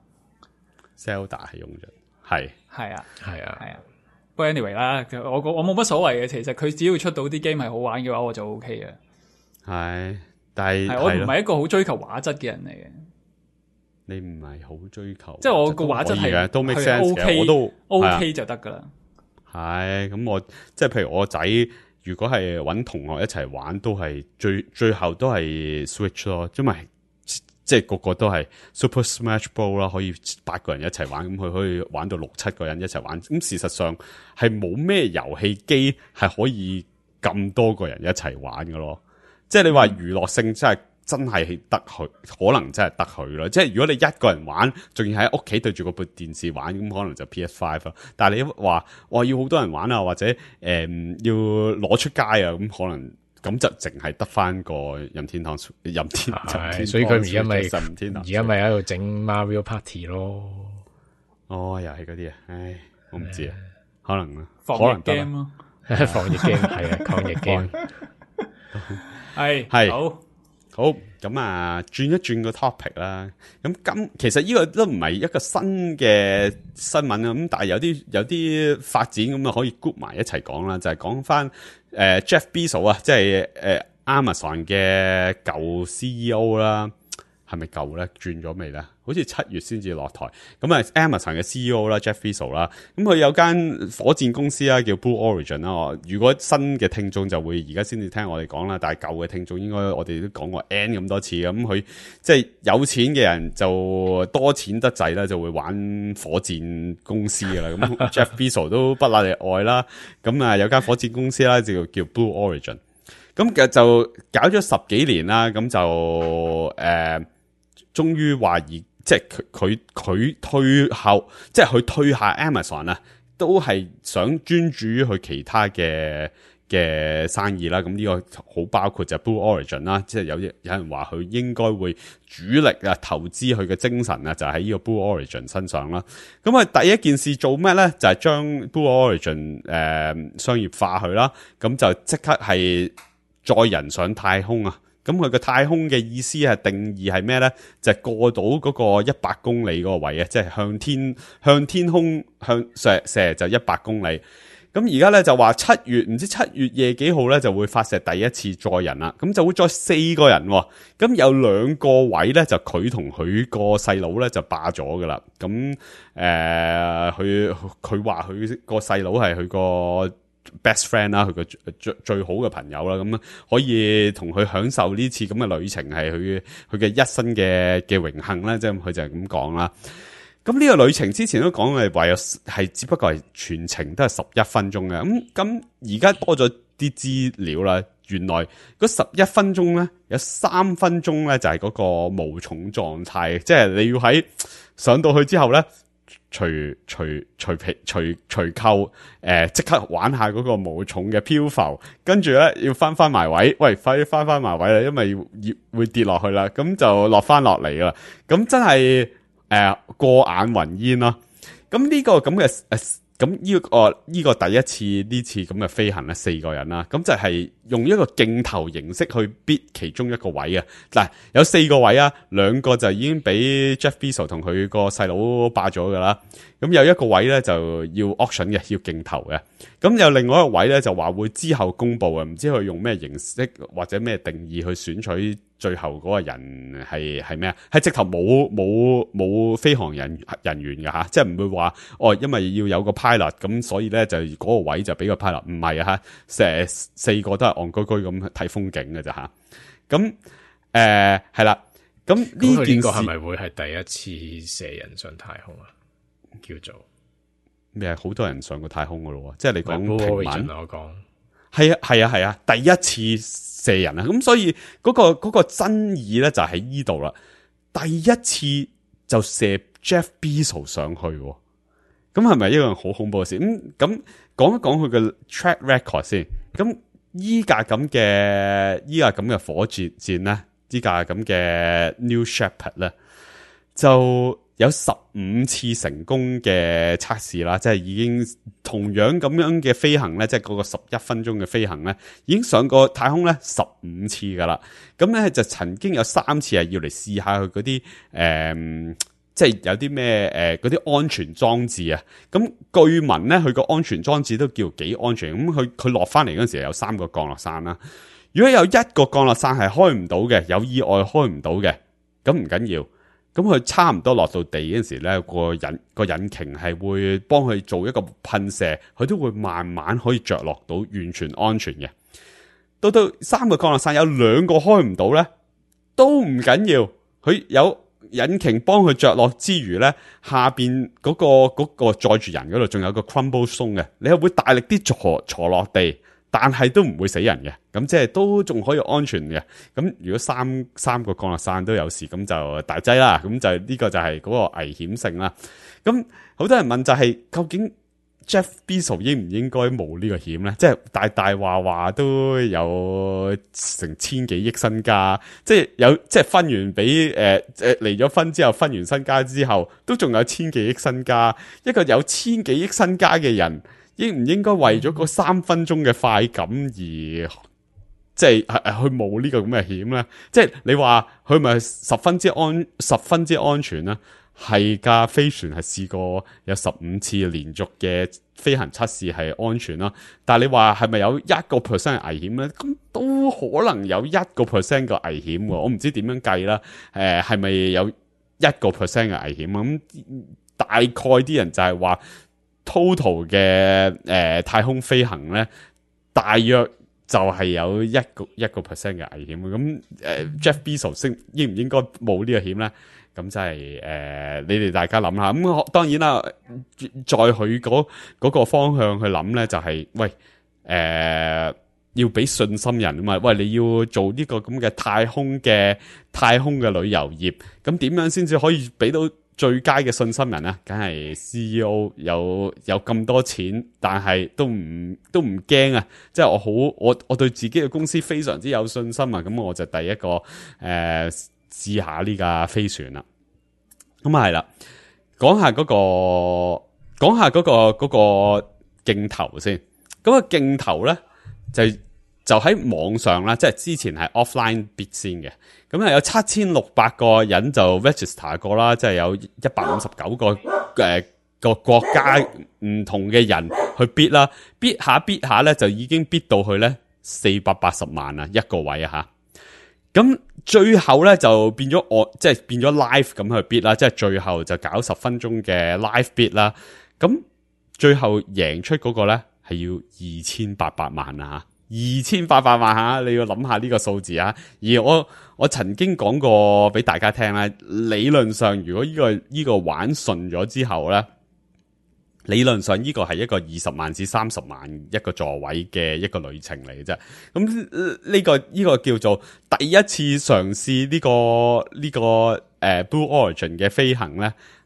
，Zelda 係用盡，係啊。不過 anyway 啦，我冇乜所謂嘅。其實佢只要出到啲 game 係好玩嘅話，我就 OK 嘅。 係，但係我唔係一個好追求畫質嘅人嚟嘅。 你唔係好追求， 即係我個畫質係都 make sense 嘅，我都 OK 就得噶啦。 係咁，我即係譬如我仔，如果係搵同學一齊玩，都係最後都係 Switch 咯，因為。即係個個都係 Super Smash Bros 啦，可以8個人一齊玩，咁佢可以玩到6-7個人一齊玩。咁事實上係冇咩遊戲機係可以咁多個人一齊玩㗎咯。即係你話娛樂性真係得佢，可能真係得佢咯。即係如果你一個人玩，仲要喺屋企對住嗰部電視玩，咁可能就 PS5 啦。但係你話要好多人玩啊，或者要攞出街啊，咁可能。咁就淨係得翻個任天堂，所以佢而家咪喺度整 Mario Party 咯。 哦，又係嗰啲啊，唉，我唔知啊，可能啊， 防疫 game 咯， 防疫 game 係啊，抗疫 game 係好咁啊，轉一轉個 topic 啦。咁其實呢個都唔係一個新嘅新聞啊。咁但係有啲發展咁啊，可以 group 埋一齊講啦。就係講翻Jeff Bezos 啊，即係Amazon 嘅舊 CEO 啦。係咪舊咧？轉咗未咧？好似7月先至落台。咁啊 ，Amazon 嘅 CEO 啦 ，Jeff Bezos 啦，咁佢有間火箭公司啦，叫 Blue Origin 啦。如果新嘅聽眾就會而家先至聽我哋講啦，但係舊嘅聽眾應該我哋都講過 N 咁多次。咁佢即係有錢嘅人就多錢得滯啦，就會玩火箭公司噶啦。咁 Jeff Bezos 都不例外啦。咁啊，有間火箭公司啦，就叫 Blue Origin。咁其實就搞咗10幾年啦。咁就終於話即係佢退後，即係佢退下 Amazon 啊，都係想專注於佢其他嘅生意啦。咁呢個好包括就 Blue Origin 啦，即係有人話佢應該會主力啊投資佢嘅精神啊，就喺呢個 Blue Origin 身上啦。咁啊，第一件事做咩咧？就係將 Blue Origin 商業化佢啦。咁就即刻係載人上太空啊！咁佢個太空嘅意思係定義係咩咧？就係過到嗰個100公里嗰個位啊，即係向天空射就100公里。咁而家咧就話7月夜幾號咧就會發射第一次載人啦。咁就會載4個人。咁有2個位咧就佢同佢個細佬咧就霸咗噶啦。咁佢話佢個細佬係佢個best friend 啦，佢個最好嘅朋友啦，咁可以同佢享受呢次咁嘅旅程，係佢嘅一生嘅榮幸啦，即係佢就係咁講啦。咁呢個旅程之前都講係話係只不過係全程都係11分鐘嘅，咁而家多咗啲資料啦，原來嗰11分鐘咧有3分鐘咧就係嗰個無重狀態，即係你要喺上到去之後咧。 扣，即刻玩下嗰個無重嘅漂浮，跟住咧要翻埋位，喂，快啲翻埋位啦，因為會跌落去啦，咁就落翻落嚟啦，咁真係過眼雲煙咯。咁呢個咁嘅咁呢個第一次呢次咁嘅飛行咧，4個人啦，咁就係用一個鏡頭形式去 bid 其中一個位啊。嗱，有4個位啊，2個就已經俾 Jeff Bezos 同佢個細佬霸咗噶啦。咁有一個位咧就要 auction 嘅，要鏡頭嘅。咁有另外一個位咧就話會之後公布啊，唔知佢用咩形式或者咩定義去選取最後嗰個人係咩啊？係直頭冇飛行人員嘅吓，即係唔會話因為要有個 pilot 咁，所以咧就嗰個位就俾個 pilot，唔係啊吓，成4個都係戇居居咁睇風景嘅咋吓。咁係啦，咁呢件事係咪會係第一次射人上太空啊？叫做咩啊？好多人上過太空噶咯，即係你講平民， 我講係啊，第一次射人啊，咁所以嗰個爭議咧就喺呢度啦。第一次就射 Jeff Bezos 上去，咁係咪一樣好恐怖嘅事？咁講一講佢嘅 track record 先。咁依架咁嘅火箭咧，依架咁嘅 New Shepard 咧，就有15次成功嘅測試啦，即係已經同樣咁樣嘅飛行咧，即係嗰個11分鐘嘅飛行咧，已經上過太空咧15次噶啦。咁咧就曾經有3次係要嚟試下佢嗰啲即係有啲咩嗰啲安全裝置啊。咁據聞咧，佢個安全裝置都叫幾安全。咁佢落翻嚟嗰陣時有3個降落傘啦。如果有1個降落傘係開唔到嘅，有意外開唔到嘅，咁唔緊要。咁佢差唔多落到地嗰陣時咧，個引擎係會幫佢做一個噴射，佢都會慢慢可以着落到完全安全嘅。到3個降落傘有2個開唔到咧，都唔緊要。佢有引擎幫佢着落之餘咧，下邊嗰個載住人嗰度仲有個 crumble zone 嘅，你係會大力啲坐落地。但係都唔會死人嘅，咁即係都仲可以安全嘅。咁如果三個降落傘都有事，咁就大劑啦。咁就呢個就係嗰個危險性啦。咁好多人問就係，究竟 Jeff Bezos 應唔應該冒呢個險咧？即係大話都有成千幾億身家，即係分完俾離咗婚之後，分完身家之後，都仲有千幾億身家。一個有千幾億身家嘅人，應唔應該為咗個3分鐘嘅快感而即係去冒呢個咁嘅險咧？即係你話佢咪十分之安全啦？係架飛船係試過有15次連續嘅飛行測試係安全啦。但係你話係咪有1% 嘅危險咧？咁都可能有1% 嘅危險喎。我唔知點樣計啦。係咪有1% 嘅危險？咁大概啲人就係話。total 嘅太空飛行咧，大約就係有1% 嘅危險。咁Jeff Bezos 應唔應該冒呢個險咧？咁就係你哋大家諗下。咁當然啦，在佢嗰個方向去諗咧，就係喂要俾信心人啊嘛。喂，你要做呢個咁嘅太空嘅旅遊業，咁點樣先至可以俾到最佳嘅信心人啊？梗係 CEO 有咁多錢，但係都唔驚啊！即係我對自己嘅公司非常之有信心啊！咁我就第一個試下呢架飛船啦。咁啊係啦，講下嗰個鏡頭先。嗰個鏡頭咧就喺網上啦，即係之前係 offline bid 先嘅。咁有7600個人就 register 過啦，即係有159個國家唔同嘅人去 bid 啦，bid 下咧就已經 bid 到去咧480萬啊，一個位啊吓。咁最後咧就變咗即係變咗 live 咁去 bid 啦，即係最後就搞10分鐘嘅 live bid 啦。咁最後贏出嗰個咧係要2800萬啊，2800萬吓，你要諗下呢個數字啊。而我曾經講過俾大家聽啦，理論上如果呢個玩順咗之後咧，理論上呢個係一個20萬至30萬一個座位嘅一個旅程嚟嘅啫。咁呢個叫做第一次嘗試呢個Blue Origin 嘅飛行咧，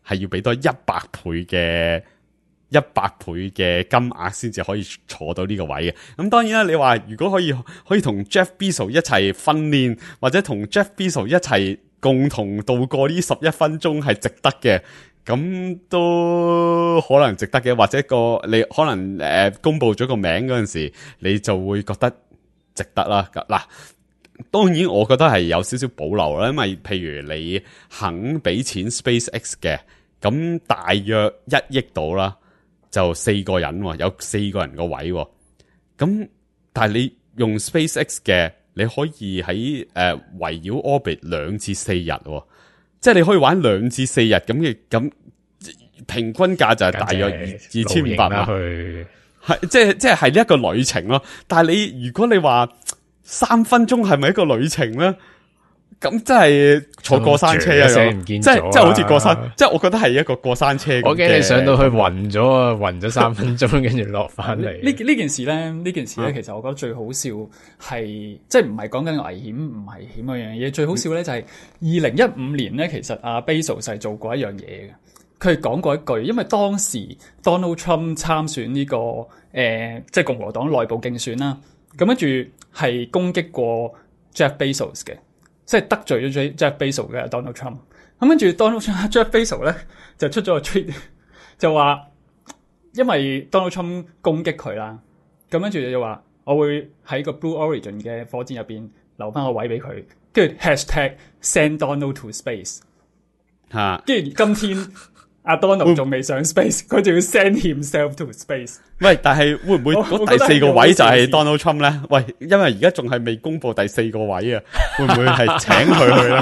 係要俾多100倍嘅金額先至可以坐到呢個位嘅。咁當然啦，你話如果可以同 Jeff Bezos 一齊訓練，或者同 Jeff Bezos 一齊共同度過呢11分鐘係值得嘅，咁都可能值得嘅。或者你可能公布咗個名嗰陣時，你就會覺得值得啦。嗱，當然我覺得係有少少保留啦，因為譬如你肯俾錢 SpaceX 嘅，咁大約1億到啦。就4個人，有4個人個位，咁但係你用 SpaceX 嘅，你可以喺圍繞 orbit 2至4日，即係你可以玩2至4日咁平均價就係大約2500萬，係即係呢一個旅程咯。但係如果你話3分鐘係咪一個旅程咧？咁真係坐過山車啊！即係好似過山，即係我覺得係一個過山車。 我驚你上到去暈咗啊，暈咗3分鐘，跟住落翻嚟。 呢件事咧，其實我覺得最好笑係，即係唔係講緊危險唔危險嗰樣嘢。最好笑咧就係2015年咧，其實阿 Bezos 係做過一樣嘢嘅。佢係講過一句，因為當時 Donald Trump 參選呢個即係共和黨內部競選啦，咁跟住係攻擊過 Jeff Bezos 嘅。即係得罪咗 Jeff Bezos 嘅 Donald Trump， 咁跟住 Jeff Bezos 咧就出咗個 tweet， 就話因為 Donald Trump 攻擊佢啦，咁跟住就話我會喺個 Blue Origin 嘅火箭入邊留翻個位俾佢，跟住 #send Donald to space， 跟住今天阿 Donald 仲未上 space， 佢就要 send himself to space。 喂，但係會唔會第4個位就係 Donald Trump 咧？喂，因為而家仲係未公布第4個位啊，會唔會係請佢去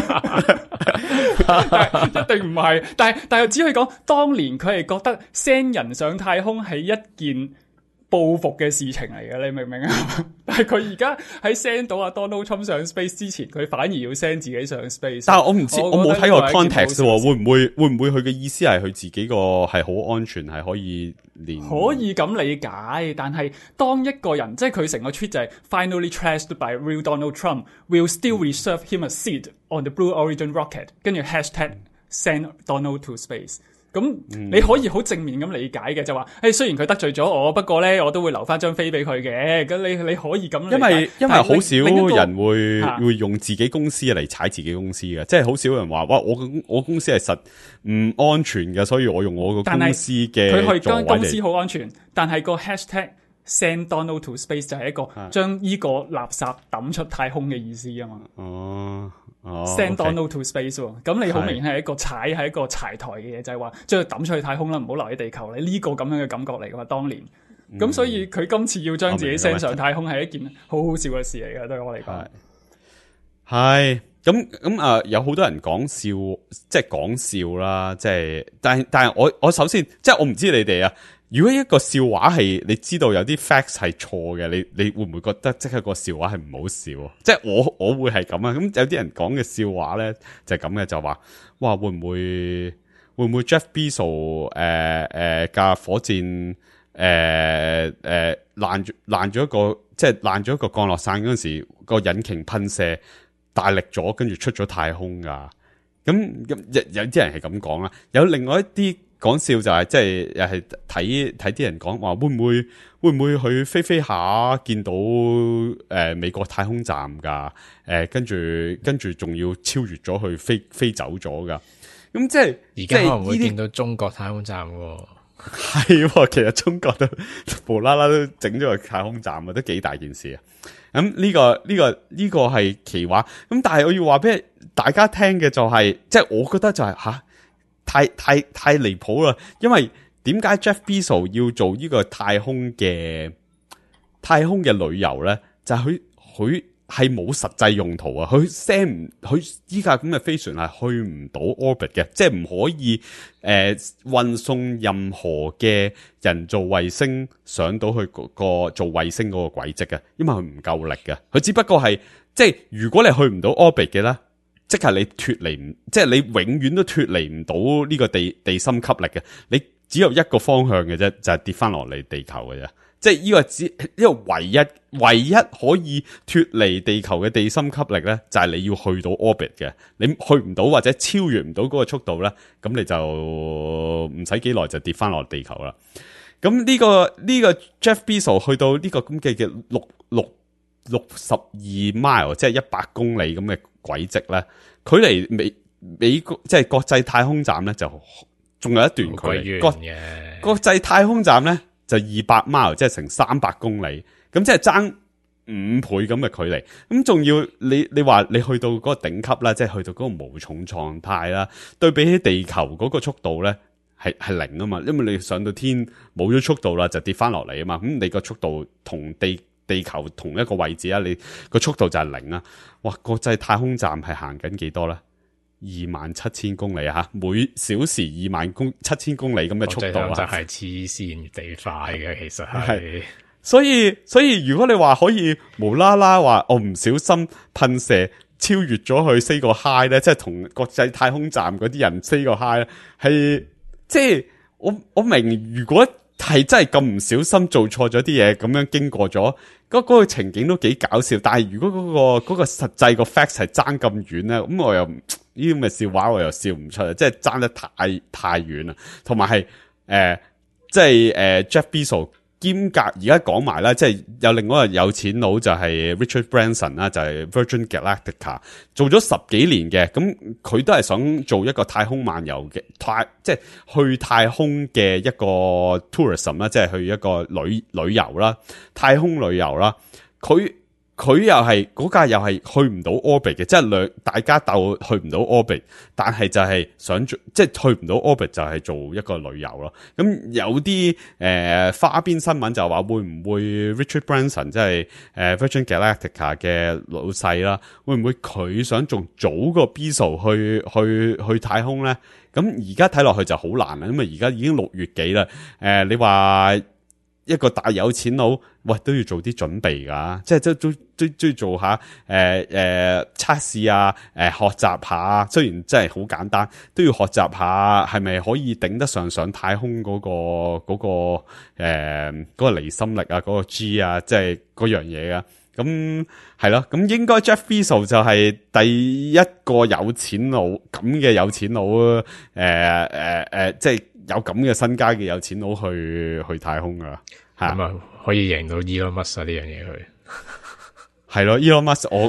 咧？ 一定唔係，但係只可以講，當年佢係覺得 send 人上太空係一件報復嘅事情嚟嘅，你明唔明啊？但係佢而家喺 send 到阿 Donald Trump 上 space 之前，佢反而要 send 自己上 space。但係我唔知，我冇睇過 context 喎，會唔會佢嘅意思係佢自己個係好安全，係可以連可以咁理解。但係當一個人即係佢成個 tweet 就係 finally trashed by real Donald Trump will still reserve him a seat on the Blue Origin rocket， 跟住 #send Donald to space。咁你可以好正面咁理解嘅，就話雖然佢得罪咗我，不過咧我都會留翻張飛俾佢嘅。咁你可以咁理解， 因為好少人會用自己公司嚟踩自己公司嘅，即係好少人話哇我公司係實唔安全嘅，所以我用我個公司嘅座位嚟。佢可以將公司好安全，但係個 #send Donald to space 就係一個將呢個垃圾抌出太空嘅意思啊嘛。send Donald to space 喎，咁你好明顯係一個係一個柴台嘅嘢，就係話將佢抌出去太空啦，唔好留喺地球。你呢個咁樣嘅感覺嚟噶嘛？當年咁，所以佢今次要將自己 send 上太空係一件好好笑嘅事嚟嘅，對我嚟講係咁有好多人講笑，即係講笑啦，即係但係我首先即係我唔知你哋啊。如果一個笑話係你知道有啲 facts 係錯嘅，你會唔會覺得即係個笑話係唔好笑？即係我會係咁啊。咁有啲人講嘅笑話咧就係咁嘅，就話哇會唔會 Jeff Bezos 架火箭爛咗一個，即係爛咗一個降落傘嗰陣時個引擎噴射大力咗，跟住出咗太空噶。咁有啲人係咁講啦，有另外一啲。講笑就係即係又係睇啲人講話會唔會去飛下見到美國太空站噶跟住仲要超越咗去飛走咗噶。咁即係而家可能會見到中國太空站喎。 係其實中國都無啦啦都整咗個太空站啊，都幾大件事啊。咁呢個係奇話。咁但係我要話俾大家聽嘅就係即係我覺得就係太離譜啦！因為點解 Jeff Bezos 要做呢個太空嘅旅遊咧？就係佢係冇實際用途啊！佢依家咁嘅飛船係去唔到 orbit 嘅，即係唔可以運送任何嘅人造衛星上到去個做衛星嗰個軌跡嘅，因為佢唔夠力嘅。佢只不過係即係如果你去唔到 orbit 嘅咧。即係你脫離，即係你永遠都脫離唔到呢個地心吸力嘅。你只有一個方向嘅啫，就係跌翻落嚟地球嘅啫。 即係呢個唯一可以脫離地球嘅地心吸力咧，就係你要去到 orbit 嘅，你去唔到或者超越唔到嗰個速度咧，咁你就唔使幾耐就跌翻落地球啦。咁呢個 Jeff Bezos 去到呢個咁嘅62 mile， 即係100公里咁嘅軌跡咧，距離美國即係國際太空站咧就仲有一段距離。國際太空站咧就200 mile， 即係成300公里，咁即係爭5倍咁嘅距離。咁仲要你話你去到嗰個頂級啦，即係去到嗰個無重狀態啦，對比起地球嗰個速度咧係零啊嘛，因為你上到天冇咗速度啦，就跌翻落嚟啊嘛。咁你個速度同地球同一個位置啊，你個速度就係零啊！哇，國際太空站係行緊幾多咧？27,000公里啊，每小時27,000公里咁嘅速度啊， 就係黐線地快嘅，其實係。 所以如果你話可以無啦啦話我唔小心噴射超越咗去 say 個 hi 咧，即係同國際太空站嗰啲人 say 個 hi 咧，係即係我明，如果係真係咁唔小心做錯咗啲嘢，咁樣經過咗嗰個情景都幾搞笑。但係如果嗰個實際個 fact 係爭咁遠咧，咁我又呢啲咁嘅笑話我又笑唔出，即係爭得太遠啦。同埋係即係Jeff Bezos 兼夾而家講埋啦，即係有另外一個有錢佬就係 Richard Branson 啦，就係 Virgin Galactica 做咗10幾年嘅，咁佢都係想做一個太空漫遊嘅即係去太空嘅一個 tourism 啦，即係去一個旅遊啦，太空旅遊啦，佢又係嗰架又係去唔到 orbit 嘅，即係大家鬥去唔到 orbit， 但係就係想做即係去唔到 orbit 就係做一個旅遊咯。咁有啲花邊新聞就話會唔會 Richard Branson 即係Virgin Galactica 嘅老細啦，會唔會佢想仲早過 Bezos 去太空咧？咁而家睇落去就好難啦，因為而家已經6月幾啦。你話一個大有錢佬，喂都要做啲準備噶，即係都要做下測試啊，學習下，雖然真係好簡單，都要學習下係咪可以頂得上太空嗰個離心力啊，嗰個 G 啊，即係嗰樣嘢啊。咁係咯，咁應該 Jeff Bezos 就係第一個有錢佬咁嘅有錢佬即係有咁嘅身家嘅有錢佬去太空噶， 咁啊可以贏到 Elon Musk 呢樣嘢佢係咯，Elon Musk 我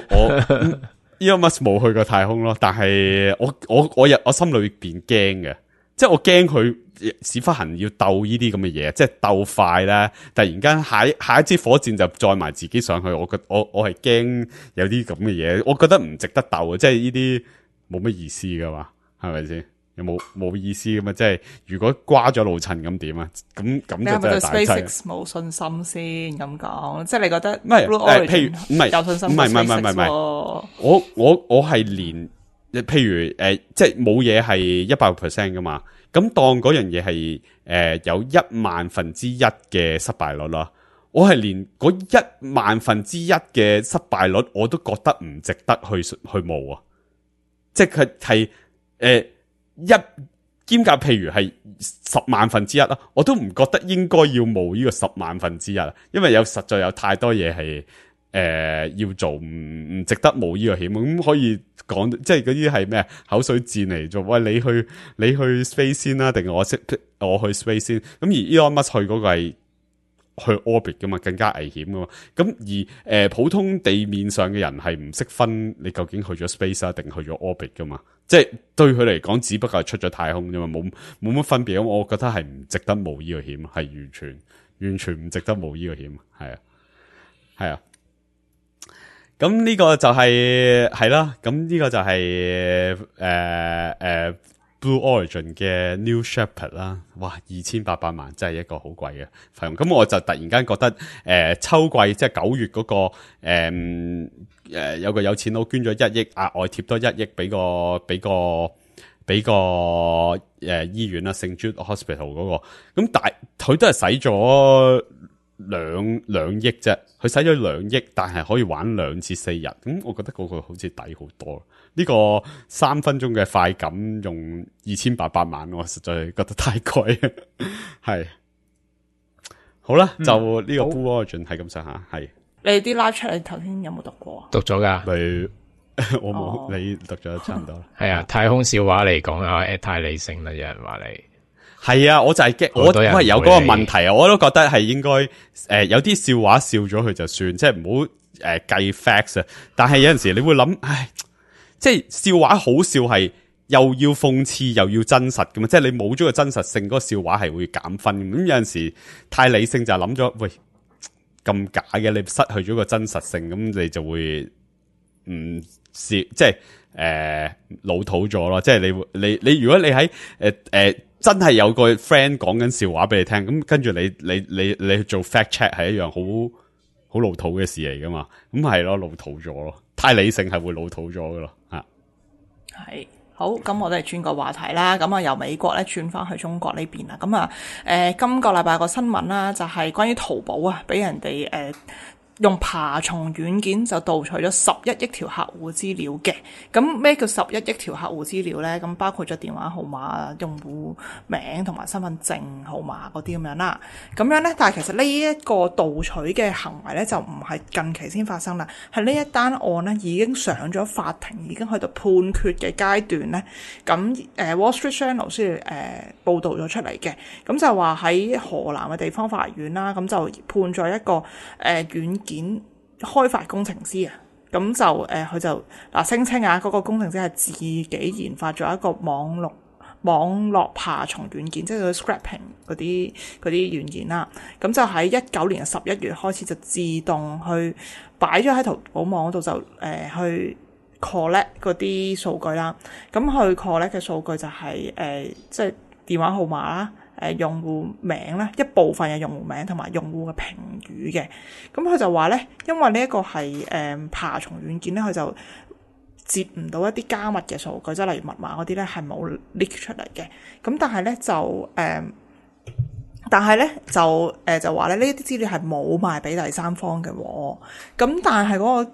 Elon Musk 冇去過太空咯，但係我心裏邊驚嘅，即係我驚佢屎忽痕要鬥呢啲咁嘅嘢，即係鬥快咧，突然間下一支火箭就載埋自己上去，我係驚有啲咁嘅嘢，我覺得唔值得鬥啊，即係呢啲冇乜意思噶嘛，係咪先？有冇意思咁啊？即係如果瓜咗老襯咁點啊？咁就真係大劑。 SpaceX 冇信心先咁講，即係你覺得唔係譬如唔係有信心？唔係， 我係連譬如即係冇嘢係100% 噶嘛。咁當嗰樣嘢係有1/1000嘅失敗率啦，我係連嗰1/1000嘅失敗率我都覺得唔值得去冒啊！即係佢係兼夾譬如係10,000,000,000啦，我都唔覺得應該要冒呢個10,000,000,000，因為實在有太多嘢係要做，唔值得冒呢個險。咁可以講，即係嗰啲係咩口水戰嚟做？喂，你去 space 先啦，定係我去 space 先？咁而 Elon Musk 去嗰個係去 orbit 噶嘛，更加危險噶嘛。咁而普通地面上嘅人係唔識分你究竟去咗 space 啊，定去咗 orbit 噶嘛？即係對佢嚟講，只不過係出咗太空啫嘛，冇乜分別。我覺得係唔值得冒呢個險，係完全唔值得冒呢個險，係啊。咁呢個就係啦，咁呢個就係Blue Origin 嘅 New Shepard 啦，哇，2800萬真係一個好貴嘅費用。咁我就突然間覺得秋季即係9月嗰個有個有錢佬捐咗1億，額外貼多1億俾個醫院啦，St. Jude Hospital 嗰個。咁但係佢都係使咗兩億啫，佢使咗2億，但係可以玩2至4日，咁我覺得嗰個好似抵好多。呢個3分鐘嘅快感用2800萬，我實在覺得太貴。係好啦，就呢個 Blue Origin 係咁上下，係你啲 live chat 你頭先有冇讀過啊？ 讀咗噶， 我冇，你讀咗差唔多啦。 係啊，太空笑話嚟講啊，太理性啦，有人話你係啊，我就係驚，我係有嗰個問題啊，我都覺得係應該有啲笑話笑咗佢就算，即係唔好計 facts 啊。但係有陣時你會諗，唉，即係笑話好笑係又要諷刺又要真實噶嘛，即係你冇咗個真實性，嗰個笑話係會減分。咁有陣時太理性就諗咗，喂，咁假嘅，你失去咗個真實性，咁你就會唔笑，即係老土咗咯。即係你如果你喺真係有個 friend 講緊笑話俾你聽，咁跟住你做 fact check 係一樣好老土嘅事嚟噶嘛。咁係咯，老土咗咯，太理性係會老土咗噶咯。 係。好，咁我哋轉個話題啦。咁啊，由美國咧轉翻去中國呢邊啦。咁啊，今個禮拜有個新聞啦，就係關於淘寶啊，俾人哋用爬蟲軟件就盜取咗11億條客戶資料嘅。咁咩叫11億條客戶資料咧？咁包括咗電話號碼、用戶名同埋身份證號碼嗰啲咁樣啦。咁樣咧，但係其實呢一個盜取嘅行為咧，就唔係近期先發生啦，係呢一單案咧已經上咗法庭，已經去到判決嘅階段咧。咁Wall Street Journal 先報導咗出嚟嘅。咁就話喺河南嘅地方法院啦，咁就判咗一個軟件開發工程師啊，咁就佢就聲稱啊，嗰個工程師係自己研發咗一個網絡爬蟲軟件，即係佢 scrapping 嗰啲軟件啦。咁就喺19年11月開始就自動去擺咗喺淘寶網度，就去 collect 嗰啲數據啦。咁去 collect 嘅數據就係即係電話號碼啦。用戶名咧，一部分嘅用戶名同埋用戶嘅評語嘅。咁佢就話咧，因為呢一個係爬蟲軟件咧，佢就接唔到一啲加密嘅數據，即係例如密碼嗰啲咧係冇 leak 出嚟嘅。咁但係咧就話咧，呢啲資料係冇賣俾第三方嘅。咁但係嗰個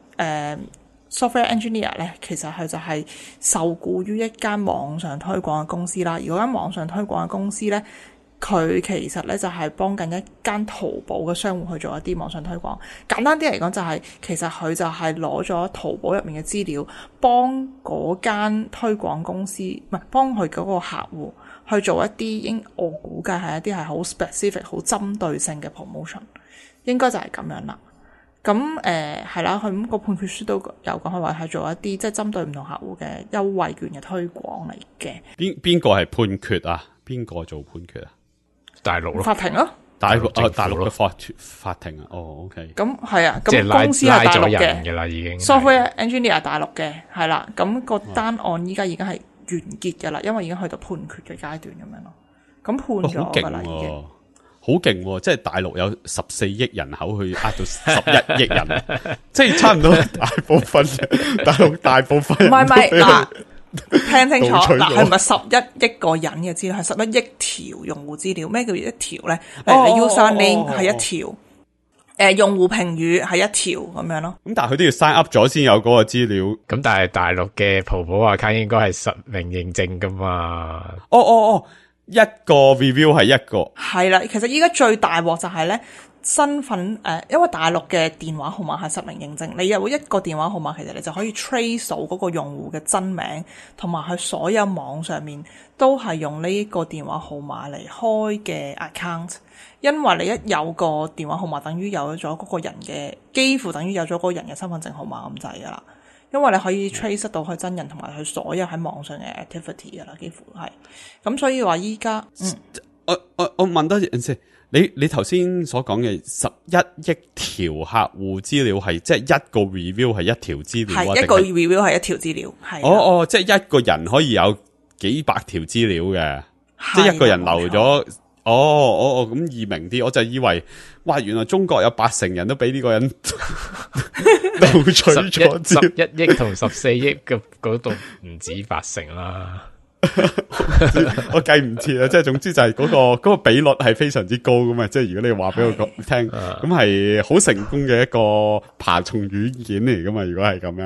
software engineer 咧，其實佢就係受僱於一間網上推廣嘅公司啦。而嗰間網上推廣嘅公司咧，佢其實咧就係幫緊一間淘寶嘅商戶去做一啲網上推廣。簡單啲嚟講就係，其實佢就係攞咗淘寶入面嘅資料，幫嗰間推廣公司，唔係幫佢嗰個客戶去做一啲我估計係一啲係好 specific、好針對性嘅 promotion， 應該就係咁樣啦。咁係啦，佢個判決書都有講，佢話係做一啲即係針對唔同客戶嘅優惠券嘅推廣嚟嘅。邊個係判決啊？邊個做判決啊？大陸咯，法庭咯，大陸嘅法庭啊。哦 ，OK。咁係啊，咁公司係大陸嘅啦，已經 software engineer 大陸嘅係啦。咁個單案依家已經係完結嘅啦，因為已經去到判決嘅階段咁樣咯。咁判咗㗎啦，已經。好勁喎！即係大陸有14億人口去呃到11億人，即係差唔多大部分大陸大部分人唔係嗱，聽清楚嗱，係唔係11億個人嘅資料，係11億條用戶資料。咩叫一條咧？你 user name 係一條，用戶評語係一條咁樣咯。咁但係佢都要 sign up 咗先有嗰個資料。咁但係大陸嘅淘寶 account 應該係實名認證噶嘛？哦。一個 review 係一個，係啦。其實依家最大鑊就係咧身份因為大陸嘅電話號碼係實名認證，你有一個電話號碼，其實你就可以 trace 到嗰個用戶嘅真名，同埋佢所有網上面都係用呢個電話號碼嚟開嘅 account。因為你一有個電話號碼，等於有咗嗰個人嘅，幾乎等於有咗嗰個人嘅身份證號碼咁滯噶啦。因為你可以 trace 到佢真人同埋佢所有喺網上嘅 activity 噶啦，幾乎係咁，所以話依家，我問多陣先，你頭先所講嘅11億條客戶資料係即係一個 review 係一條資料，係一個 review 係一條資料，係即係一個人可以有幾百條資料嘅，即係一個人留咗。咁易明啲，我就以為，哇，原來中國有80%人都俾呢個人盜取咗11億同14億嘅嗰度唔止80%啦，我計唔切啦，即係總之就係嗰個比率係非常之高噶嘛，即係如果你話俾我聽，咁係好成功嘅一個爬蟲軟件嚟噶嘛，如果係咁樣，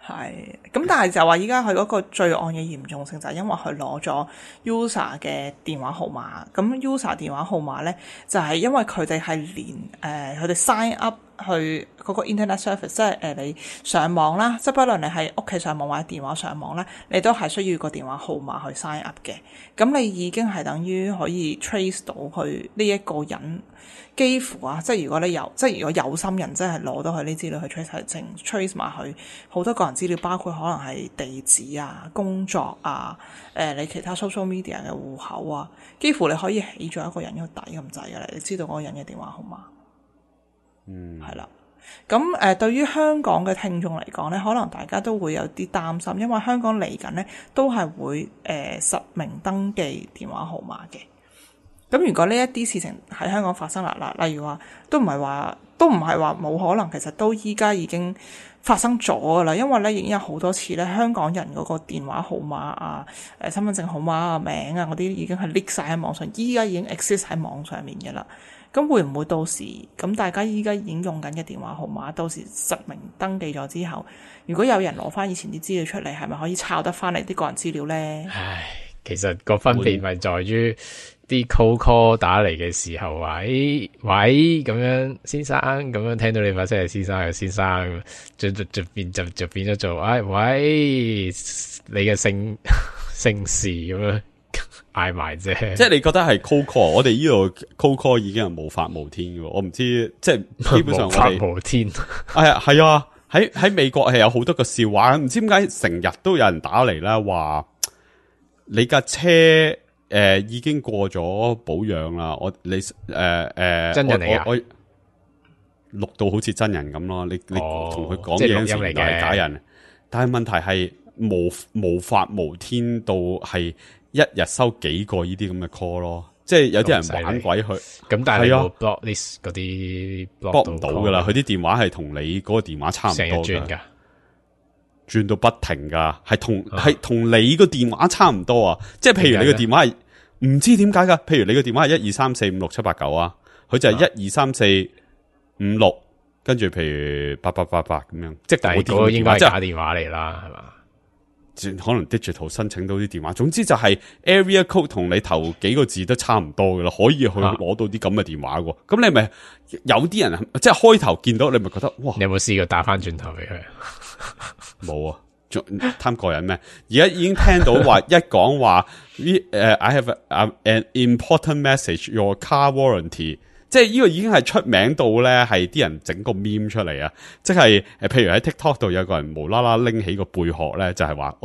係，咁但係就話依家佢嗰個罪案嘅嚴重性就係因為佢攞咗 user 嘅電話號碼，咁 user 電話號碼咧就係因為佢哋係連佢哋 sign up 去嗰個 internet service， 即係你上網啦，即係不論你喺屋企上網或者電話上網咧，你都係需要個電話號碼去 sign up 嘅，咁你已經係等於可以 trace 到佢呢一個人。幾乎啊，即係如果你有，即係如果有心人真係攞到佢呢資料去 trace 埋佢好多個人資料，包括可能係地址啊、工作啊、你其他 social media 嘅戶口啊，幾乎你可以起咗一個人嘅底咁滯嘅，你知道嗰個人嘅電話號碼。係啦。咁對於香港嘅聽眾嚟講咧，可能大家都會有啲擔心，因為香港嚟緊咧都係會實名登記電話號碼嘅。咁如果呢一啲事情喺香港發生啦，例如話都唔係話冇可能，其實都依家已經發生咗噶啦，因為咧已經有好多次咧香港人嗰個電話號碼啊、身份證號碼啊、名啊嗰啲已經係 leak 晒喺網上，依家已經 exist 喺網上面嘅啦。咁會唔會到時咁大家依家已經用緊嘅電話號碼，到時實名登記咗之後，如果有人攞翻以前啲資料出嚟，係咪可以抄得翻嚟啲個人資料咧？ 唉，其實個分別咪在於啲 cold call 打嚟嘅時候，喂咁樣，先生咁樣聽到你把聲係先生嘅先生，就變咗做喂你嘅姓氏咁樣嗌埋啫。 即係你覺得係 cold call， 我哋呢度 cold call 已經係無法無天嘅，我唔知即係基本上我哋無法無天。 係啊，喺美國係有好多個笑話，唔知點解成日都有人打嚟啦，話你架車。已經過咗保養啦， 真人嚟我錄到好似真人咁咯，你同佢講嘢嗰時係假人，但係問題係無法無天到係一日收幾個呢啲咁嘅 call 咯，即係有啲人玩鬼佢， 咁但係你冇 block list 嗰啲 block 唔到噶啦，佢啲電話係同你嗰個電話差唔多噶。轉到不停噶，係同你個電話差唔多啊！即係譬如你個電話係唔知點解噶，譬如你個電話係123456789啊，佢就係1234556，跟住譬如8888咁樣，即係嗰啲應該係假電話嚟啦，係嘛？ 可能 digital 申請到啲電話，總之就係 area code 同你頭幾個字都差唔多噶啦，可以去攞到啲咁嘅電話喎。咁你咪有啲人即係開頭見到你咪覺得哇！ 你有冇試過打翻轉頭俾佢？ 冇啊，仲貪過癮咩？而家已經聽到話一講話I have an important message, your car warranty， 即係呢個已經係出名到咧，係啲人整個 meme 出嚟啊！即係譬如喺 TikTok 度有個人無啦啦拎起個貝殼咧，就係話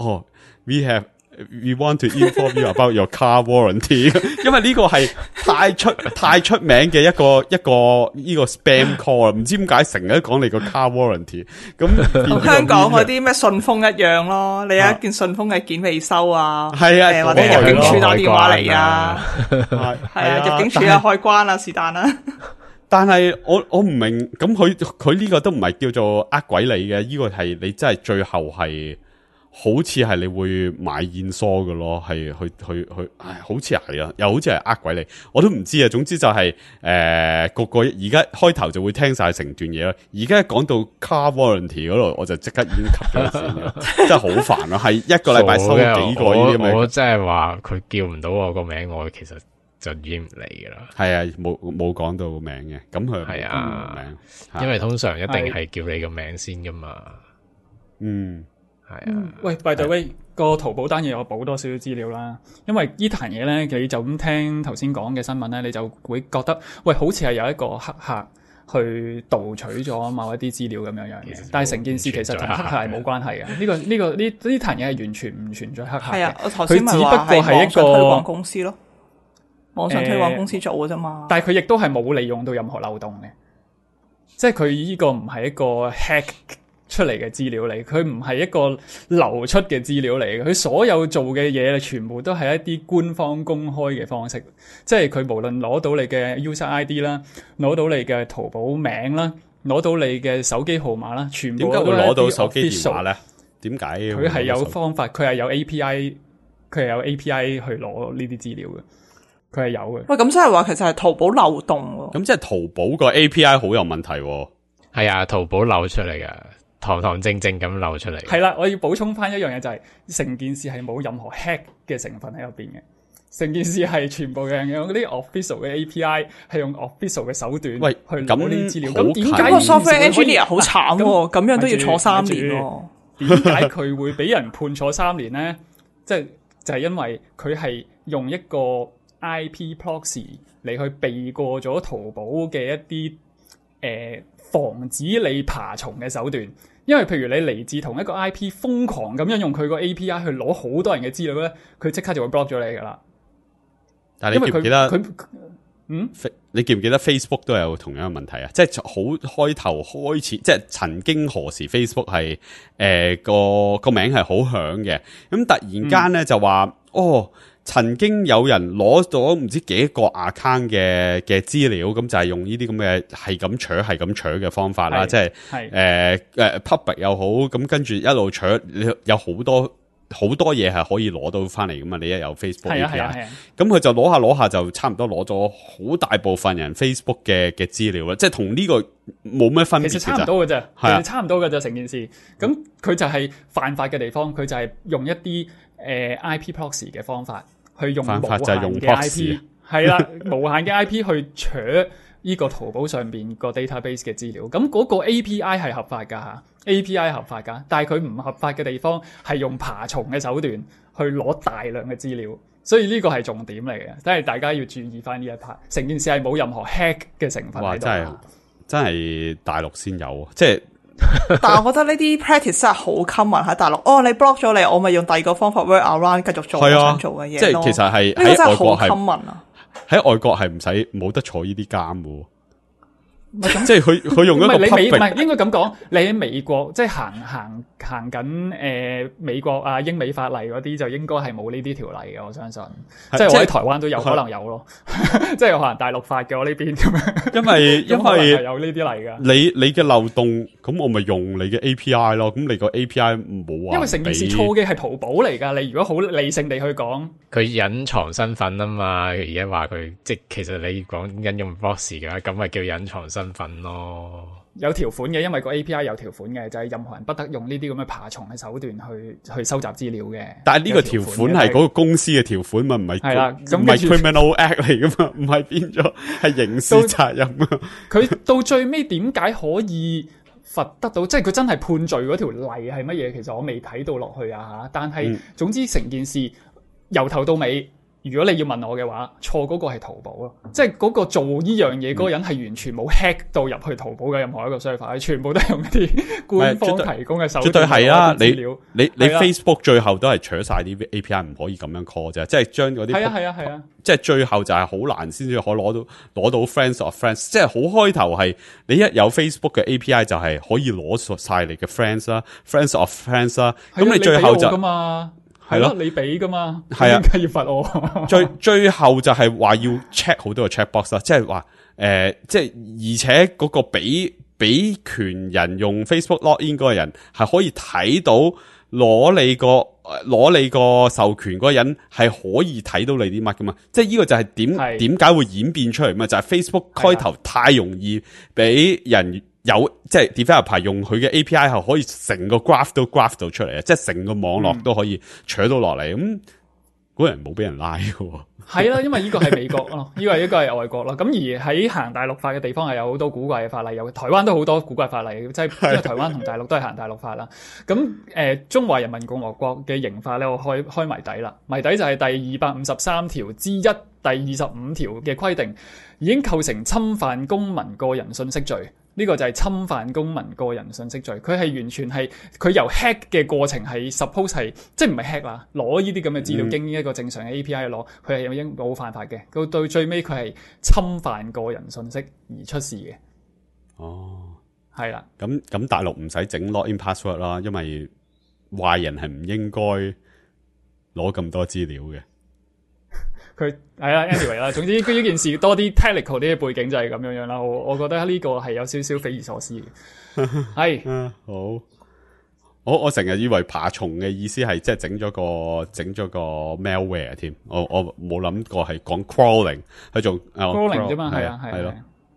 We want to inform you about your car warranty， 因為呢個係太出名嘅一個呢個 spam call， 唔知點解成日都講你個 car warranty， 咁同香港嗰啲咩順豐一樣咯，你有一件順豐嘅件未收啊， 係啊， 或者入境處打電話嚟啊，係啊，入境處啊開關啊是但啦。 但係我唔明，咁佢呢個都唔係叫做呃鬼你嘅，呢個係你真係最後係。好似係你會買燕梳嘅咯，係去，好似係啊，又好似係呃鬼你，我都唔知啊。總之就係個而家開頭就會聽晒成段嘢啦。而家講到 car warranty 嗰度，我就即刻已經吸咗線，真係好煩啊！係一個禮拜收幾個呢啲咁嘅。 我真係話佢叫唔到我個名，我其實就已經唔理噶啦。係啊，冇講到個名嘅，咁佢係啊，因為通常一定係叫你個名先噶嘛。 嗯。 係啊，喂 by the way 個淘寶單嘢我補多少少資料啦，因為呢壇嘢咧，你就咁聽頭先講嘅新聞咧，你就會覺得喂，好似係有一個黑客去盜取咗某一啲資料咁樣樣嘅，但係成件事其實同黑客係冇關係嘅。呢壇嘢係完全唔存在黑客嘅。係啊，我頭先咪話係網上推廣公司咯，網上推廣公司做嘅啫嘛。但係佢亦都係冇利用到任何漏洞嘅，即係佢呢個唔係一個 hack出嚟嘅資料嚟，佢唔係一個流出嘅資料嚟嘅，佢所有做嘅嘢全部都係一啲官方公開嘅方式，即係佢無論攞到你嘅 user ID 啦，攞到你嘅淘寶名啦，攞到你嘅手機號碼啦，全部都係點解會攞到手機電話咧？點解？佢係有方法，佢係有 API， 佢係有 API 去攞呢啲資料嘅，佢係有嘅。喂，咁即係話其實係淘寶漏洞喎。咁即係淘寶個 API 好有問題喎。係啊，淘寶漏出嚟㗎。 堂堂正正咁漏出嚟。 係啦，我要補充翻一樣嘢就係、是、成件事係冇任何 hack 嘅成分喺入邊嘅。成件事係全部嘅用嗰啲 official 嘅 API， 係用 official 嘅手段去攞呢啲資料。咁點解個 software engineer 好慘喎？咁樣都要坐3年喎。 點解佢會俾人判坐3年咧？即係就係因為佢係用一個 IP proxy 嚟去避過咗淘寶嘅一啲防止你爬蟲嘅手段。因為譬如你嚟自同一個 IP 瘋狂咁樣用佢個 API 去攞好多人嘅資料咧，佢即刻就會 block 咗你噶啦。 但係你記唔記得？你記唔記得 Facebook 都有同樣嘅問題啊？即係好開頭開始，即係曾經何時 Facebook 係個名係好響嘅，咁突然間咧就話曾經有人攞咗唔知幾個 account 嘅資料，咁就係用呢啲咁嘅係咁取嘅方法啦，即係public 又好，咁跟住一路取，有好多嘢係可以攞到翻嚟噶嘛？你一有 Facebook API，咁佢就攞下就差唔多攞咗好大部分人 Facebook 嘅資料啦，即係同呢個冇咩分別。其實差唔多嘅啫，其實差唔多嘅啫成件事。咁佢就係犯法嘅地方，佢就係用一啲IP proxy 嘅方法去用無限嘅 IP， 係啦，無限嘅 IP 去取呢個淘寶上邊個 database 嘅資料。咁嗰個 API 係合法㗎嚇。API 合法㗎，但係佢唔合法嘅地方係用爬蟲嘅手段去攞大量嘅資料，所以呢個係重點嚟嘅，即係大家要注意翻呢一 part。成件事係冇任何 hack 嘅成分喺度。 真係大陸先有，即係。 但係我覺得呢啲 practice 真係好 common 喺大陸。你 block 咗你，我咪用第二個方法 work around 繼續做我想做嘅嘢。 即係其實係喺外國係 common 啊， 喺外國係冇得坐呢啲監嘅。即係佢用一個 public， 唔係應該咁講，你喺美國即係行緊美國啊英美法例嗰啲就應該係冇呢啲條例嘅，我相信。即係我喺台灣都有可能有咯，即係可能大陸法嘅我呢邊咁樣。因為係有呢啲例㗎。 你嘅漏洞，咁我咪用你嘅 API 咯。咁你個 API 冇話。 因為成件事錯嘅係淘寶嚟㗎。你如果好理性地去講， 佢隱藏身份啊嘛。而家話佢即其實你講緊用 proxy 嘅話，咁咪叫隱藏身份咯。 有條款嘅，因為個 API 有條款嘅，就係任何人不得用呢啲咁嘅爬蟲嘅手段去收集資料嘅。但係呢個條款係嗰個公司嘅條款嘛，唔係唔係 criminal act 嚟噶嘛，唔係變咗係刑事責任啊。 佢到最尾點解可以罰得到？即係佢真係判罪嗰條例係乜嘢？其實我未睇到落去啊吓。但係總之成件事由頭到尾。如果你要問我嘅話，錯嗰個係淘寶咯，即係嗰個做呢樣嘢嗰個人係完全冇 hack 到入去淘寶嘅任何一個 server， 全部都係用一啲官方提供嘅手段。絕對係啊！你 Facebook 最後都係取晒啲 API， 唔可以咁樣 call 啫，即係將嗰啲係啊， 即係最後就係好難先至可以攞到 friends of friends， 即係好開頭係你一有 Facebook 嘅 API 就係可以攞晒你嘅 friends 啦 ，friends of friends 啦，咁你最後就。 係咯，你俾噶嘛？ 係啊， 點解要罰我？ 最後就係話要 check 好多個 checkbox 啦，即係話即係而且嗰個俾權人用 Facebook login 嗰個人係可以睇到攞你個授權嗰個人係可以睇到你啲乜噶嘛？即係呢個就係點解會演變出嚟嘛？就係 Facebook 開頭太容易俾人。即係 developer 用佢嘅 API 係可以成個 graph 都 graph 到出嚟啊！即係成個網絡都可以取到落嚟，咁嗰人冇俾人拉嘅。 係啦，因為呢個係美國咯，呢個係外國咯。咁而喺行大陸法嘅地方係有好多古怪嘅法例，有台灣都好多古怪法例，即係因為台灣同大陸都係行大陸法啦。咁中華人民共和國嘅刑法咧，我開謎底啦。謎底就係第253條之一第25條嘅規定，已經構成侵犯公民個人信息罪。呢個就係侵犯公民個人信息罪，佢係完全係佢由 hack 嘅過程係 suppose 係即係唔係 hack 啦，攞呢啲咁嘅資料經一個正常嘅 API 攞，佢係應冇犯法嘅。到最尾佢係侵犯個人信息而出事嘅。 哦，係啦， 咁大陸唔使整 login password 啦，因為壞人係唔應該攞咁多資料嘅。 佢係啦 anyway 啦，總之呢件事多啲 technical 啲嘅背景就係咁樣啦。我覺得呢個係有少少匪夷所思嘅。係好，我成日以為爬蟲嘅意思係即係整咗個 malware 添，我冇諗過係講 crawling，佢做 crawling 啫嘛，係咯。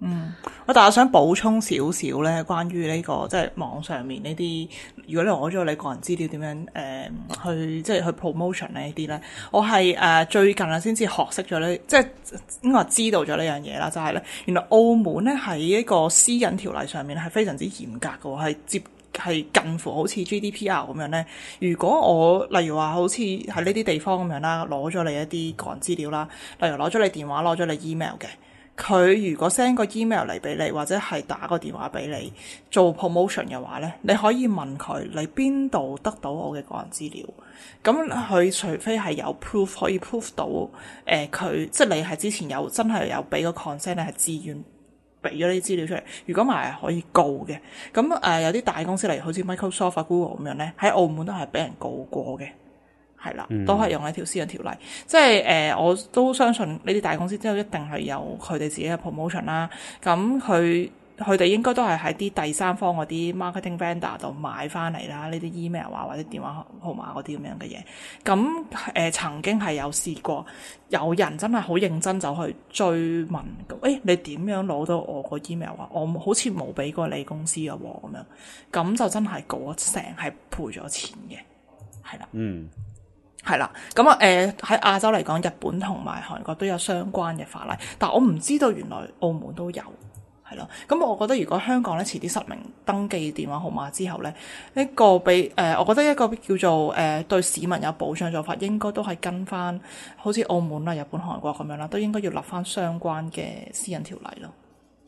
但我想補充少少咧，關於呢個即係網上面呢啲，如果你攞咗你個人資料點樣去即係去 promotion 呢啲咧，我係最近先至學識咗呢，即係應該話知道咗呢樣嘢啦，就係咧原來澳門咧喺呢個私隱條例上面係非常之嚴格嘅，係近乎好似 GDPR 咁樣咧。如果我例如話好似喺呢啲地方咁樣啦，攞咗你一啲個人資料啦，例如攞咗你電話、攞咗你 email 嘅。佢如果 send 個 email 嚟俾你，或者係打個電話俾你做 promotion 嘅話咧，你可以問佢你邊度得到我嘅個人資料。咁佢除非係有 proof 可以 proof 到佢即係你係之前真係有俾個 consent， 你係自願俾咗呢啲資料出嚟。如果唔係可以告嘅。咁有啲大公司例如好似 Microsoft、Google 咁樣咧，喺澳門都係俾人告過嘅。係啦，都係用一條私隱條例，即係我都相信呢啲大公司之後一定係有佢哋自己嘅 promotion 啦。咁佢哋應該都係喺啲第三方嗰啲 marketing vendor 度買翻嚟啦，呢啲 email 啊或者電話號碼嗰啲咁樣嘅嘢。咁曾經係有試過有人真係好認真就去追問，你點樣攞到我個 email 啊？我好似冇俾過你公司嘅喎，咁樣咁就真係告成係賠咗錢嘅，係啦。係啦，咁喺亞洲嚟講，日本同埋韓國都有相關嘅法例，但我唔知道原來澳門都有，係咯。咁我覺得如果香港咧遲啲實名登記電話號碼之後咧，一個比我覺得一個叫做對市民有保障做法，應該都係跟翻好似澳門啦、日本、韓國咁樣啦，都應該要立翻相關嘅私隱條例咯。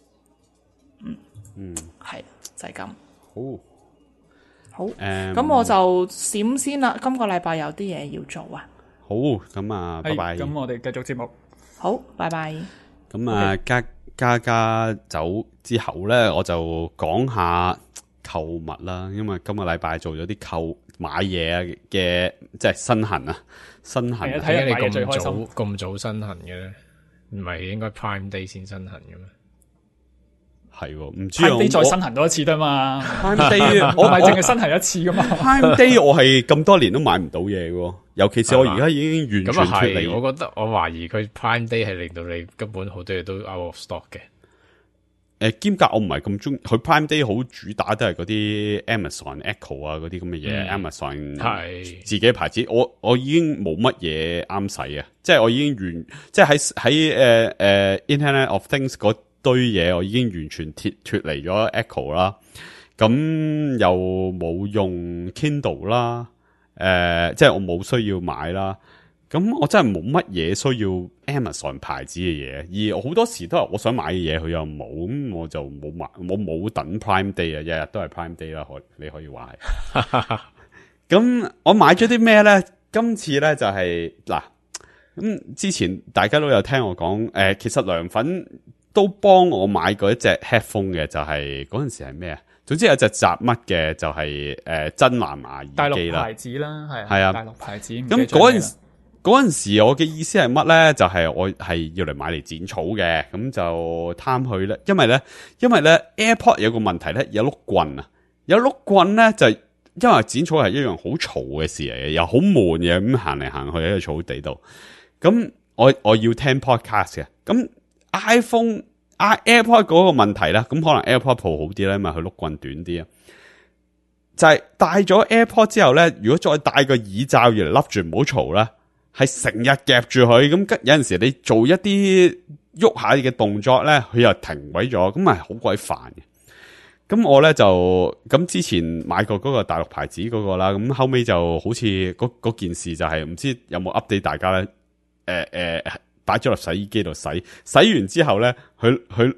係就係咁。好，咁我就閃先啦。今個禮拜有啲嘢要做啊。 好，咁啊，拜拜。 咁我哋繼續節目。 好，拜拜。 咁啊，家走之後咧，我就講下購物啦。因為今個禮拜做咗啲買嘢嘅，即係身痕啊，身痕。 睇下你咁早身痕嘅咧，唔係應該 Prime Day 先身痕嘅咩？ 係喎，唔知 Prime Day 再身痕多一次得嘛 ？Prime Day 我唔係淨係身痕一次噶嘛 ？Prime Day 我係咁多年都買唔到嘢嘅，尤其是我而家已經完全脫離。 我覺得我懷疑佢 Prime Day 係令到你根本好多嘢都 out of stock 嘅。 兼夾我唔係咁中意，佢 Prime Day 好主打都係嗰啲 Amazon Echo 啊嗰啲咁嘅嘢，Amazon 係自己牌子。我已經冇乜嘢啱使啊，即係我已經即係喺Internet of Things 嗰堆嘢我已經完全脫離咗 Echo 啦，咁又冇用 Kindle 啦，即係我冇需要買啦，咁我真係冇乜嘢需要 Amazon 牌子嘅嘢，而好多時都係我想買嘅嘢佢又冇，咁我就冇買，我冇等 Prime Day 啊，日日都係 Prime Day 啦，你可以話係。咁我買咗啲咩咧？今次咧就係咁之前大家都有聽我講，其實涼粉都幫我買過一隻 headphone 嘅，就係嗰陣時係咩啊？總之有隻雜乜嘅，就係真藍牙耳機啦。 大陸牌子啦，係啊，大陸牌子。 咁嗰陣時我嘅意思係乜咧？就係我係要嚟買嚟剪草嘅，咁就貪去咧。因為咧 AirPod 有個問題咧，有碌棍啊，有碌棍咧就因為剪草係一樣好嘈嘅事嚟嘅，又好悶嘅，咁行嚟行去喺個草地度。咁我要聽 podcast 嘅，咁。iPhone AirPod 嗰個問題啦，咁可能 AirPod Pro 好啲咧，因為佢碌棍短啲啊。就係戴咗 AirPod 之後咧，如果再戴個耳罩嚟笠住唔好嘈咧，係成日夾住佢。咁有陣時你做一啲喐下嘅動作咧，佢又停鬼咗，咁係好鬼煩嘅。咁我咧就咁之前買過嗰個大陸牌子嗰個啦，咁後尾就好似嗰件事就係唔知有冇 update 大家咧？擺咗落洗衣機度洗完之後咧，佢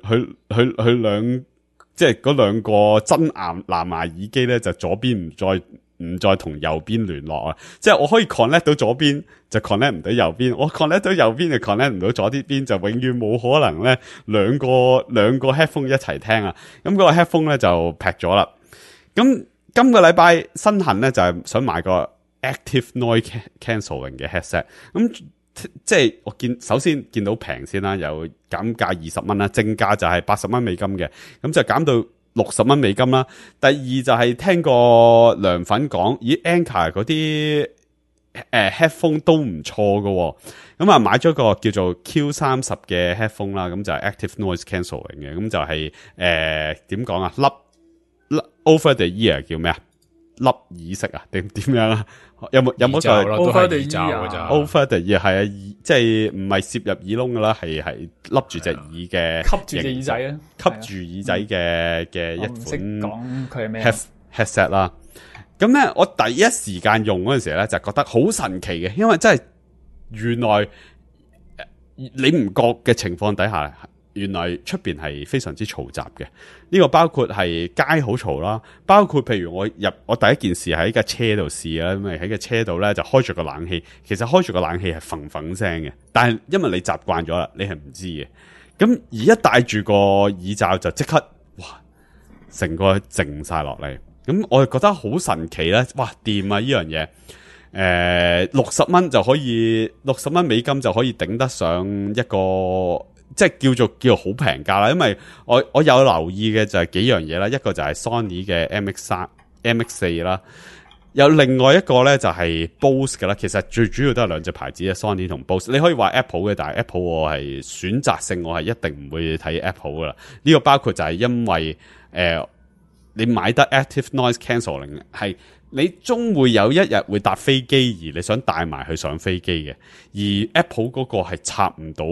即係嗰兩個真藍牙耳機咧，就左邊唔再同右邊聯絡啊！即係我可以 connect 到左邊，就 connect 唔到右邊；我 connect 到右邊，就 connect 唔到左啲邊，就永遠冇可能咧兩個 headphone 一齊聽啊！咁嗰個 headphone 咧就劈咗啦。咁今個禮拜身痕咧就係想買個 active noise cancelling 嘅 headset 咁。即係我首先見到平先啦，有減價20蚊啦，正價就係80蚊美金嘅，咁就減到60蚊美金啦。第二就係聽過涼粉講，咦 Anker 嗰啲 headphone 都唔錯㗎。咁啊買咗個叫做 Q30 嘅 headphone 啦，咁就係 active noise cancelling 嘅，咁就係點講啊？粒 over the ear 叫咩啊？粒耳式啊？定點樣啊？有冇個 over the ear 咋 over the ear 係啊，即係唔係攝入耳窿噶啦，係笠住隻耳嘅， 吸住隻耳仔啊， 吸住耳仔嘅一款講佢係咩 headset 啦。咁咧，我第一時間用嗰陣時咧，就覺得好神奇嘅，因為真係原來你唔覺嘅情況底下，原來出邊係非常之嘈雜嘅。呢個包括係街好嘈啦，包括譬如我第一件事喺架車度試啦，因為喺架車度咧就開住個冷氣，其實開住個冷氣係嘭嘭聲嘅，但係因為你習慣咗啦，你係唔知嘅。咁而一戴住個耳罩就即刻哇，成個靜晒落嚟。咁我就覺得好神奇咧，哇掂啊呢樣嘢！60蚊就可以，60蚊美金就可以頂得上一個，即係叫做好平價啦。因為我有留意嘅就係幾樣嘢啦，一個就係 Sony 嘅 MX4 啦，有另外一個咧就係 Bose 嘅啦。其實最主要都係兩隻牌子嘅 Sony 同 Bose。你可以話 Apple 嘅，但係 Apple 我係選擇性，我係一定唔會睇 Apple 噶啦。呢個包括就係因為你買得 Active Noise Cancelling 係你終會有一日會搭飛機，而你想帶埋去上飛機嘅。而 Apple 嗰個係插唔到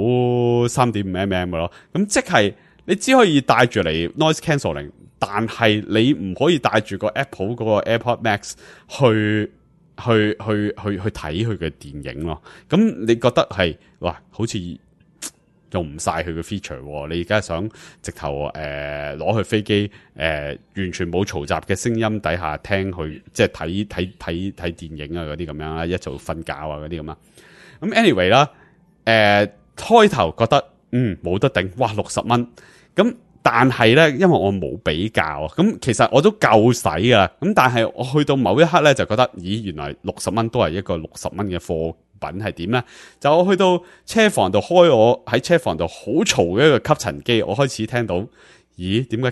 3.5mm 嘅咯。咁即係你只可以帶住嚟 Noise Cancelling， 但係你唔可以帶住個 Apple 嗰個 AirPod Max 去睇佢嘅電影咯。咁你覺得係哇，好似用唔晒佢嘅 feature， 你而家想直頭攞去飛機完全冇嘈雜嘅聲音底下聽佢，即係睇電影啊嗰啲咁樣啦，一早瞓覺啊嗰啲咁啊。咁 anyway 啦，開頭覺得冇得頂，哇60蚊咁，但係咧因為我冇比較啊，咁其實我都夠使噶，咁但係我去到某一刻咧就覺得，咦原來60蚊都係一個60蚊嘅貨品係點咧？就我去到車房度開，我喺車房度好嘈嘅一個吸塵機，我開始聽到，咦點解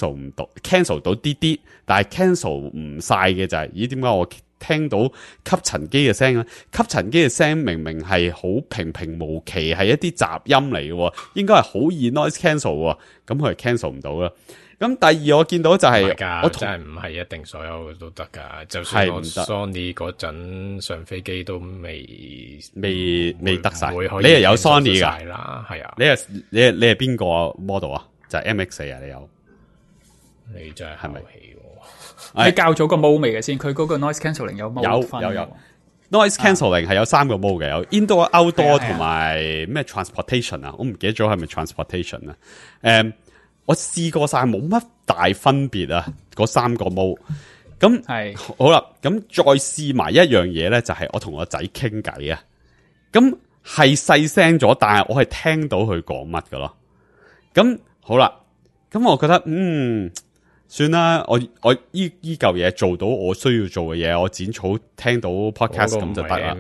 cancel 到啲，但係 cancel 唔晒嘅就係，咦點解我聽到吸塵機嘅聲咧？吸塵機嘅聲明明係好平平無奇，係一啲雜音嚟嘅，應該係好易 noise cancel 喎，咁佢係 cancel 唔到啦。咁第二我見到就係，我真係唔係一定所有都得噶，就算我 Sony 嗰陣上飛機都未得晒。 你係有 Sony 噶啦，係啊？ 你係邊個 model 啊？就係 MX4 啊？你有？ 你真係咪？ 你校咗個 mode 未嘅先？佢嗰個 noise cancelling 有 mode 有 noise cancelling 係有3個 mode 嘅，有 indoor、outdoor 同埋咩 transportation 啊？我唔記得咗係咪 transportation 啊？我試過晒冇乜大分別啊，嗰3個 mode。咁係好啦，咁再試埋一樣嘢咧，就係我同我仔傾偈啊。咁係細聲咗，但係我係聽到佢講乜噶咯。咁好啦，咁我覺得算啦，我依嚿嘢做到我需要做嘅嘢，我剪草聽到 podcast 咁就得啦。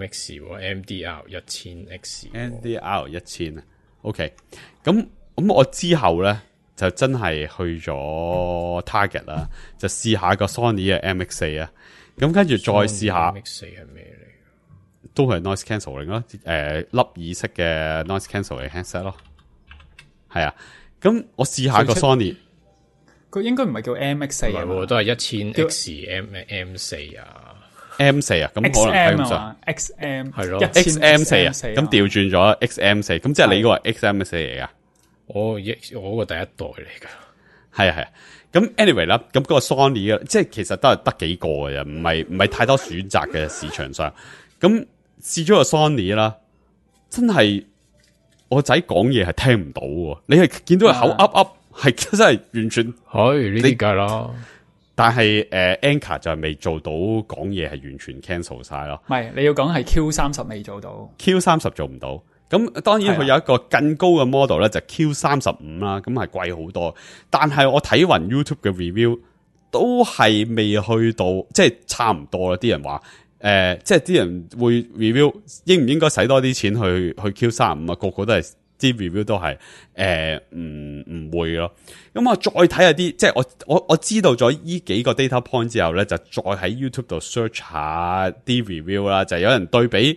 MDR 1000X NDR 1000啊。OK， 咁我之後咧就真係去咗 Target 啦，就試下個 Sony 嘅 MX4 啊。咁跟住再試下 MX4 係咩嚟？都係 noise cancelling 咯，粒耳式嘅 noise cancelling headset 咯。係啊，咁我試下個 Sony。 佢應該唔係叫 MX4 啊， 都係1000X M4 啊 ，M4 啊，咁可能係咁 XM 係咯 ，XM4 啊，咁調轉咗 XM4，咁即係你嗰個 XM4 嚟噶？ 我個第一代嚟噶， 係啊係啊。咁 anyway 啦，咁嗰個 Sony 嘅，即係其實都係得幾個嘅啫，唔係太多選擇嘅市場上。咁試咗個 Sony 啦，真係我仔講嘢係聽唔到喎，你係見到佢口噏噏。係真係完全呢啲計啦， 但係Anchor 就係未做到講嘢係完全 cancel 晒咯。 唔係，你要講係 Q30未做到 ，Q30 做唔到。咁當然佢有一個更高嘅 model 咧，就 Q35啦，咁係貴好多。但係我睇勻 YouTube 嘅 review 都係未去到，即係差唔多啦。啲人話即係啲人會 review 應唔應該使多啲錢去 Q35啊？個個都係啲 review 都係唔會咯。咁我再睇下啲，即係我知道咗呢幾個 data point 之後咧，就再喺 YouTube 度 search 下啲 review 啦。就有人對比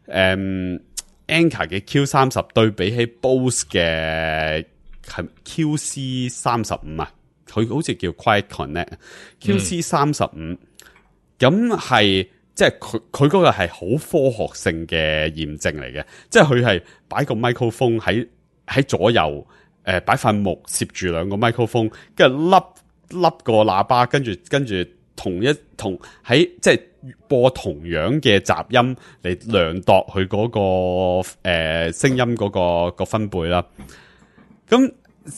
Anker 嘅 Q30 對比起 Bose 嘅係 QC35啊，佢好似叫 Quiet Connect QC35，咁係即係佢嗰個係好科學性嘅驗證嚟嘅，即係佢係擺個 microphone 喺左右，擺塊木攝住兩個 microphone， 跟住笠個喇叭，跟住同喺即係播同樣嘅雜音嚟量度佢嗰個聲音嗰個分貝啦。咁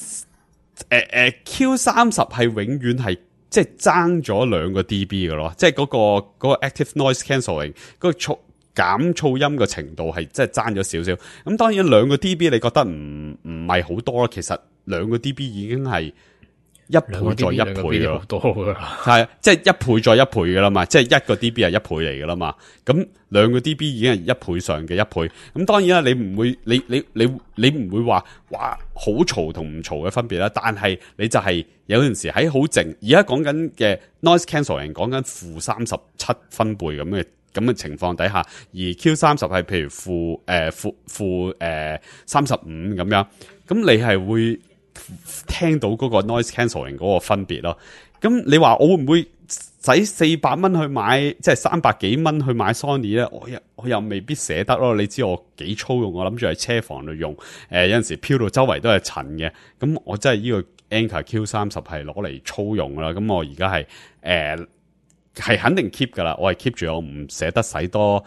Q30 係永遠係即係爭咗2個 dB 嘅咯，即係嗰個 active noise cancelling 嗰個減噪音嘅程度係即係爭咗少少。咁當然2個 dB 你覺得唔係好多，其實2個 dB 已經係1倍再1倍嘅咯，係即係1倍再1倍嘅啦嘛，即係1個 dB 係1倍嚟嘅啦嘛。咁2個 dB 已經係1倍上嘅1倍。咁當然啦，你唔會你唔會話哇好嘈同唔嘈嘅分別啦。但係你就係有陣時喺好靜，而家講緊嘅 noise cancelling 講緊-37分貝咁嘅情況底下，而 Q30 係譬如負35咁樣，咁你係會聽到嗰個 noise cancelling 嗰個分別咯。咁你話我會唔會使400蚊去買，即係300幾蚊去買 Sony 咧？我又未必捨得咯。你知我幾粗用，我諗住喺車房度用，有陣時飄到周圍都係塵嘅。咁我真係呢個 Anker Q30 係攞嚟粗用啦。咁我而家係肯定 keep 噶啦，我係 keep 住，我唔捨得使多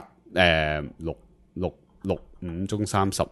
5中30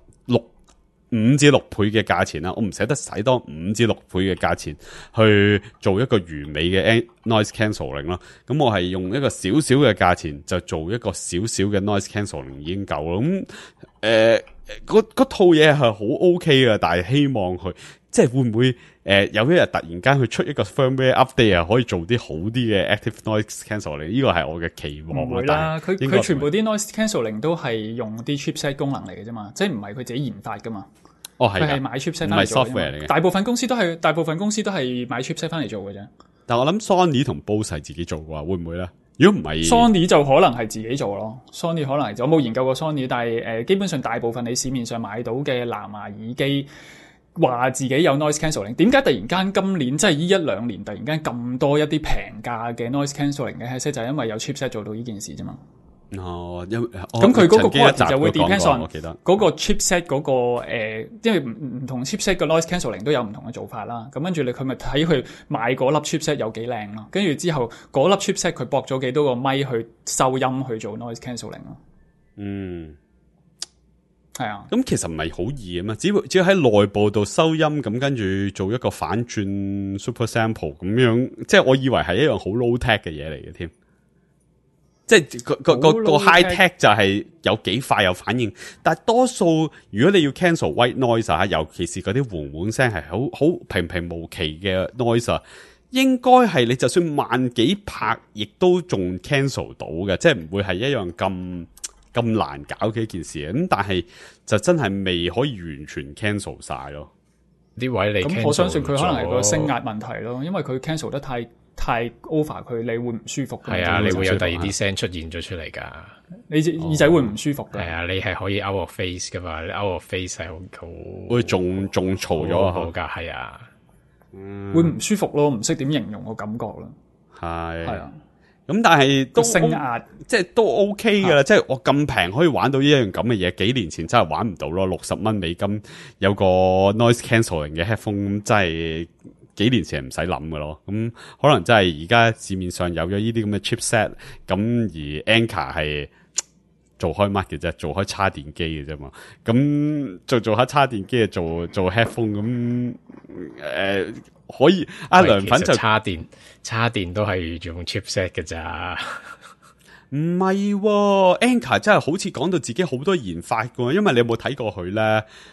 5至6倍嘅價錢啦，我唔捨得使多5至6倍嘅價錢去做一個完美嘅 noise cancelling 咯。咁我係用一個少少嘅價錢就做一個少少嘅 noise cancelling 已經夠咯。咁嗰套嘢係好 OK 嘅，但係希望佢即係會唔會有一日突然間佢出一個 firmware update 啊，可以做啲好啲嘅 active noise cancelling， 呢個係我嘅期望。 唔會啦，佢全部啲 noise cancelling 都係用啲 chipset 功能嚟嘅啫嘛，即係唔係佢自己研發噶嘛。 哦，係， 佢係買 chipset 翻嚟做嘅。唔係 software 嚟嘅。大部分公司都係買 chipset 翻嚟做嘅啫。 但我諗 Sony 同 Bose 係自己做嘅話，會唔會咧？如果唔係 Sony 就可能係自己做咯。Sony 可能係我冇研究過 Sony， 但係基本上大部分你市面上買到嘅藍牙耳機話自己有 noise cancelling， 點解突然間今年即係呢1-2年突然間咁多一啲平價嘅 noise cancelling 嘅 headset， 就係因為有 chipset 做到呢件事啫嘛。 哦， 咁佢嗰個 quality 就會 depends on 我記得嗰個 chipset 嗰個因為唔同 chipset 嘅 noise cancelling 都有唔同嘅做法啦。咁跟住佢咪睇佢買嗰粒 chipset 有幾靚咯。跟住之後嗰粒 chipset 佢駁咗幾多個咪去收音去做 noise cancelling 咯。 嗯， 係啊。 咁其實唔係好易啊嘛，只要喺內部度收音，咁跟住做一個反轉 super sample 咁樣，即係我以為係一樣好 low tech 嘅嘢嚟嘅添。即係個 high tech 就係有幾快有反應，但係多數如果你要 cancel white noise 啊，尤其是嗰啲嗡嗡聲係好平平無奇嘅 noise 啊，應該係你就算慢幾拍，亦都仲 cancel 到嘅，即係唔會係一樣咁難搞嘅一件事。咁但係就真係未可以完全 cancel 晒咯。 啲位你咁我相信佢可能係個聲壓問題咯，因為佢 cancel 得太 over 佢，你會唔舒服㗎。 係啊，你會有第二啲聲出現咗出嚟㗎。你耳仔會唔舒服㗎。 係啊，你係可以 out of phase 㗎嘛，你 out of phase 係好會仲嘈咗好㗎，係啊， 會唔舒服咯，唔識點形容個感覺咯。 係啊， 咁但係都聲壓即係都 OK 㗎啦，即係我咁平可以玩到呢一樣咁嘅嘢，幾年前真係玩唔到咯，$60有個 noise cancelling 嘅 headphone， 真係幾年前唔使諗㗎咯。咁可能真係而家市面上有咗呢啲咁嘅 chipset， 咁而 Anker 係做開乜嘅啫？做開叉電機嘅啫嘛。咁做下叉電機做 headphone 咁可以。阿良品就叉電都係用 chipset 嘅咋。 唔係，Anker 真係好似講到自己好多研發㗎，因為你有冇睇過佢咧？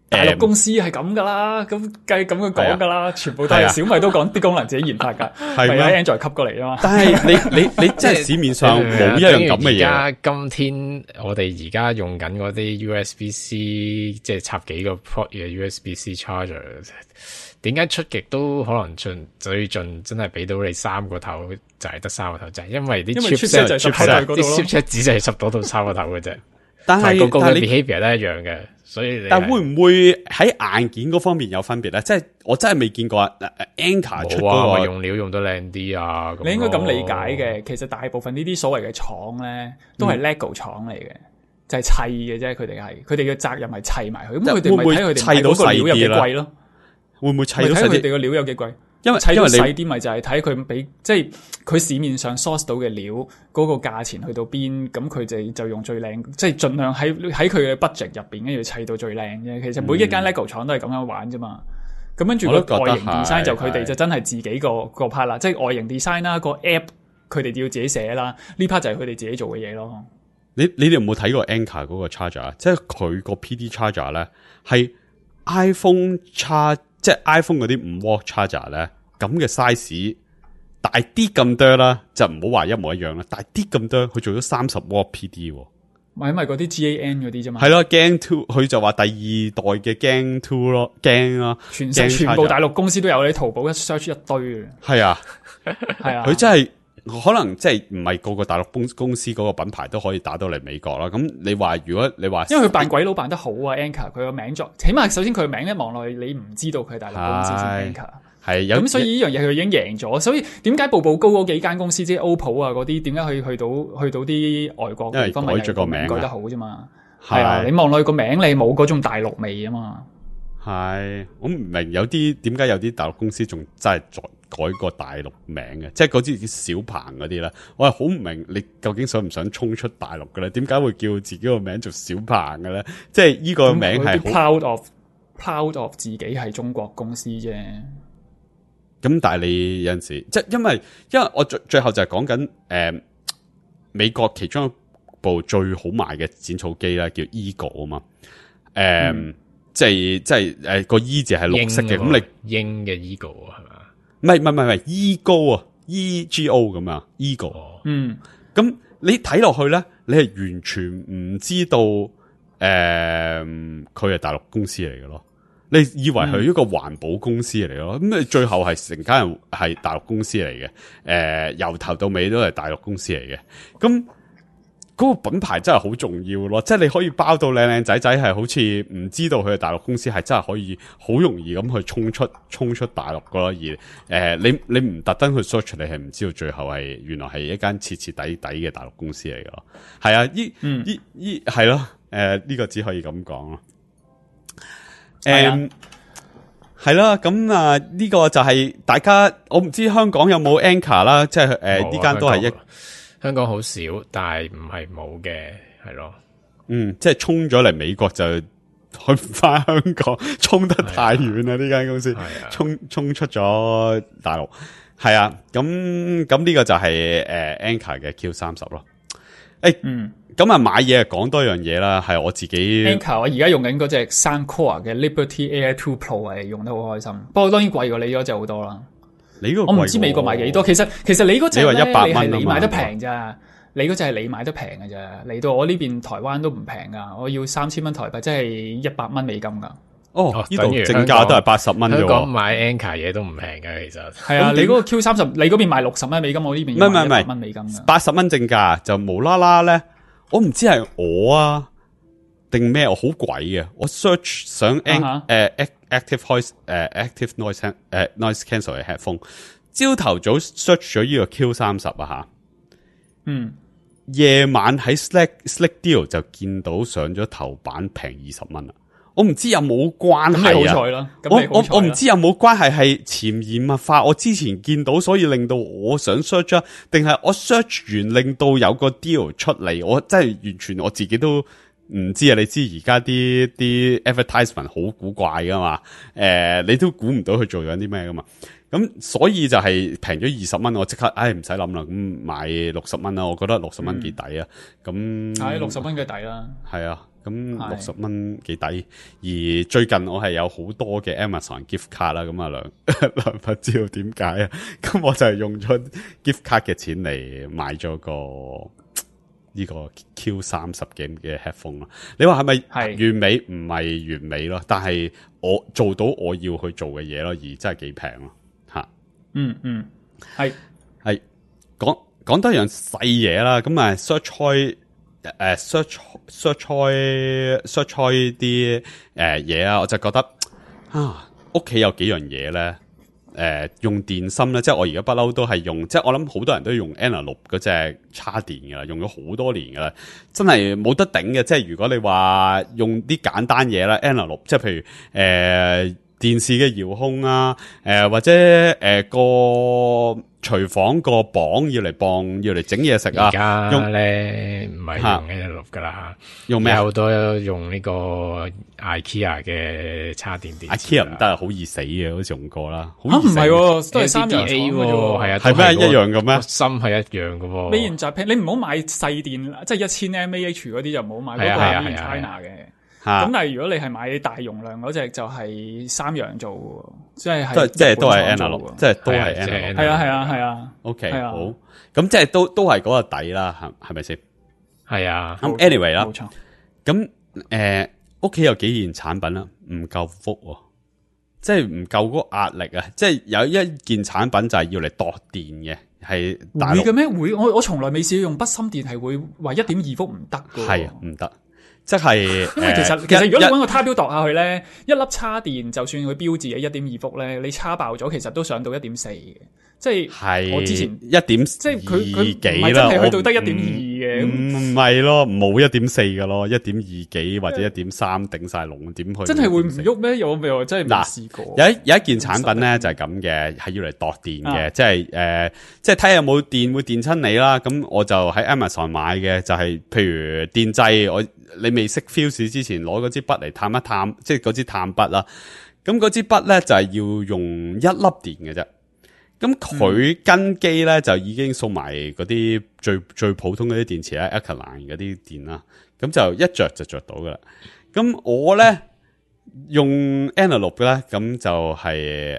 大陸公司係咁噶啦，咁計咁樣講噶啦，全部都係小米都講啲功能自己研發噶，係喺 Android 吸過嚟啊嘛。 但係你即係市面上冇一樣咁嘅嘢。 而家今天我哋而家用緊嗰啲 USB-C， 即係插幾個 port 嘅 USB-C charger， 點解出極都可能最盡真係俾到你3個頭，就係得3個頭，就係因為啲 chipset 就係啲 chipset 只係執到3個頭嘅啫。但係個 behavior 都一樣嘅，所以但會唔會喺硬件嗰方面有分別咧？即係我真係未見過啊 Anker 出嗰個用料用得靚啲啊！ 你應該咁理解嘅。其實大部分呢啲所謂嘅廠咧，都係 LEGO 廠嚟嘅，就係砌嘅啫。佢哋嘅責任係砌埋佢。咁佢哋咪睇佢哋砌到個料有幾貴咯？會唔會砌到細啲？睇佢哋個料有幾貴？因為砌到細啲咪就係睇佢俾，即係佢市面上 source 到嘅料嗰個價錢去到邊，咁佢就用最靚，即係盡量喺佢嘅 budget 入邊，跟住砌到最靚啫。其實每一間 LEGO 廠都係咁樣玩啫嘛。咁跟住個外形 design 就佢哋就真係自己個 part 啦，即係外形 design 啦，個 app 佢哋要自己寫啦，呢 part 就係佢哋自己做嘅嘢咯。 你哋有冇睇過 Anker 嗰個 charger？ 即係佢個 PD charger 咧係 iPhone charge。即係 iPhone 嗰啲5W charger 咧，咁嘅 size 大啲咁多啦，就唔好話一模一樣啦，大啲咁多，佢做咗30W PD， 咪因為嗰啲 GAN 嗰啲啫嘛。 係咯 ，Gang 2，佢就話第2代嘅 Gang 2咯 ，Gang 啦， 全部大陸公司都有，你淘寶一 search 一堆嘅。 係啊， 係啊， 佢真係可能即係唔係個個大陸公司嗰個品牌都可以打到嚟美國啦。咁你話如果你話， 因為佢扮鬼佬扮得好啊 ，Anker 佢個名作，起碼首先佢個名一望落去，你唔知道佢係大陸公司先 Anker。係咁，所以呢樣嘢佢已經贏咗。所以點解步步高嗰幾間公司，即係 OPPO 啊嗰啲，點解可以去到啲外國地方， 因為改咗個名改得好啫嘛。係啊，你望落去個名，你冇嗰種大陸味啊嘛。 係，我唔明有啲點解有啲大陸公司仲真係改個大陸名嘅，即係嗰啲小鵬嗰啲咧，我係好唔明你究竟想唔想衝出大陸嘅咧？點解會叫自己個名做小鵬嘅咧？即係呢個名係 proud of 自己係中國公司啫。 咁但係你有陣時，即係因為我最後就係講緊美國其中一部最好賣嘅剪草機咧，叫 Eagle 啊嘛，即係個 E 字係綠色嘅，咁你鷹嘅 Eagle 係嘛？ 唔係 Ego 啊 ，EGO 咁啊 ，Eagle。咁你睇落去咧，你係完全唔知道佢係大陸公司嚟嘅咯。你以為佢一個環保公司嚟咯，咁你最後係成家人係大陸公司嚟嘅，由頭到尾都係大陸公司嚟嘅。咁嗰個品牌真係好重要咯，即係你可以包到靚靚仔仔，係好似唔知道佢係大陸公司，係真係可以好容易咁去衝出大陸噶咯。而你唔特登去 search， 你係唔知道最後係原來係一間徹徹底底嘅大陸公司嚟噶咯。係啊，係咯，呢個只可以咁講咯。係啦，咁啊呢個就係大家，我唔知香港有冇 Anker 啦，即係呢間都係香港好少，但係唔係冇嘅，係咯。 即係衝咗嚟美國就去唔翻香港，衝得太遠啦！呢間公司衝出咗大陸，係啊，咁呢個就係Anker 嘅 Q30咯。咁啊買嘢講多樣嘢啦，係我自己 Anker 我而家用緊嗰隻3 Core 嘅 Liberty Air 2 Pro 係用得好開心，不過當然貴過你嗰隻好多啦。 你嗰個我唔知美國賣幾多，其實你嗰隻咧， 你話100蚊你買得平咋？你嗰隻係你買得平嘅咋？嚟到我呢邊台灣都唔平噶，我要3000蚊台幣，即係100蚊美金噶。 呢度正價都係80蚊啫喎。 香港買 Anker 嘢都唔平嘅，其實係啊。你嗰個 Q30，你嗰邊賣60蚊美金，我呢邊要賣100蚊美金嘅。 80蚊正價就無啦啦咧，我唔知係我啊定咩，我好鬼嘅。我 search 想active noise cancel 嘅 headphone， 朝頭早 search 咗呢個 Q30啊吓，夜晚喺 Slick Deal 就見到上咗頭版平20蚊啦。我唔知有冇關係啊！我唔知有冇關係係潛移默化。我之前見到，所以令到我想 search 啊，定係我 search 完令到有個 deal 出嚟？我真係完全我自己都唔知啊！你知而家啲 advertisement 好古怪噶嘛？你都估唔到佢做咗啲咩噶嘛？咁所以就係平咗20蚊，我即刻唔使諗啦，咁買60蚊啦。我覺得60蚊幾抵啊！咁係60蚊嘅抵啦。 係啊。 咁60蚊幾抵。而最近我係有好多嘅 Amazon gift card 啦，咁啊梁不知道點解啊？咁我就係用咗 gift card 嘅錢嚟買咗個呢個 Q30嘅 headphone 咯。你話係咪完美？唔係完美咯，但係我做到我要去做嘅嘢咯，而真係幾平咯吓。係講多樣細嘢啦，咁啊 search 開啲嘢啊，我就覺得啊，屋企有幾樣嘢咧，用電芯咧，即係我而家不嬲都係用，即係我諗好多人都用 Analog 嗰隻叉電噶啦，用咗好多年噶啦，真係冇得頂嘅。即係如果你話用啲簡單嘢啦 ，Analog 即係譬如電視嘅遙控啊，或者個廚房個磅要嚟整嘢食啊， 而家咧唔係用 Analog 噶啦， 用咩？ 好多用呢個 IKEA 嘅叉電電 ，IKEA 唔得啊，好易死嘅，好似用過啦。 唔係，都係三洋廠嘅啫， 係啊， 係咩一樣嘅咩？ 芯係一樣嘅喎。 Made in Japan，你唔好買細電，即係1000 mAh 嗰啲就唔好買，嗰個係 Made in China 嘅。咁但係如果你係買大容量嗰隻，就係三洋做，即係都係 Analog，即係都係 Analog。 係啊。 OK，好，咁即係都係嗰個底啦，係咪先？ 係啊。 咁 anyway 啦， 冇錯。 咁屋企有幾件產品啦，唔夠幅，即係唔夠嗰個壓力啊！即係有一件產品就係要嚟度電嘅，係大陸會嘅咩？會，我從來未試過用筆芯電係會話1.2伏唔得嘅。 係啊，唔得。即係， 因為其實如果你搵個叉標度下去咧，一粒叉電就算佢標誌嘅1.2伏咧，你叉爆咗，其實都上到 1.4 嘅。即係我之前 1點， 即係佢唔係真係去到得 1.2 嘅， 唔係咯，冇1.4嘅咯，1.2幾或者1.3頂晒籠，點去？ 真係會唔喐咩？我真係未試過。 有一件產品咧就係咁嘅，係要嚟度電嘅，即係即係睇下有冇電會電親你啦。咁我就喺 Amazon 買嘅，就係譬如電掣，你未識 fuse 之前攞嗰支筆嚟探一探，即係嗰支探筆啦。咁嗰支筆咧就係要用1粒電嘅啫。咁佢跟機咧就已經送埋嗰啲最普通嗰啲電池咧 Alkaline 嗰啲電啦。咁就一着就着到噶啦。咁我咧用 Analog 咧，咁就係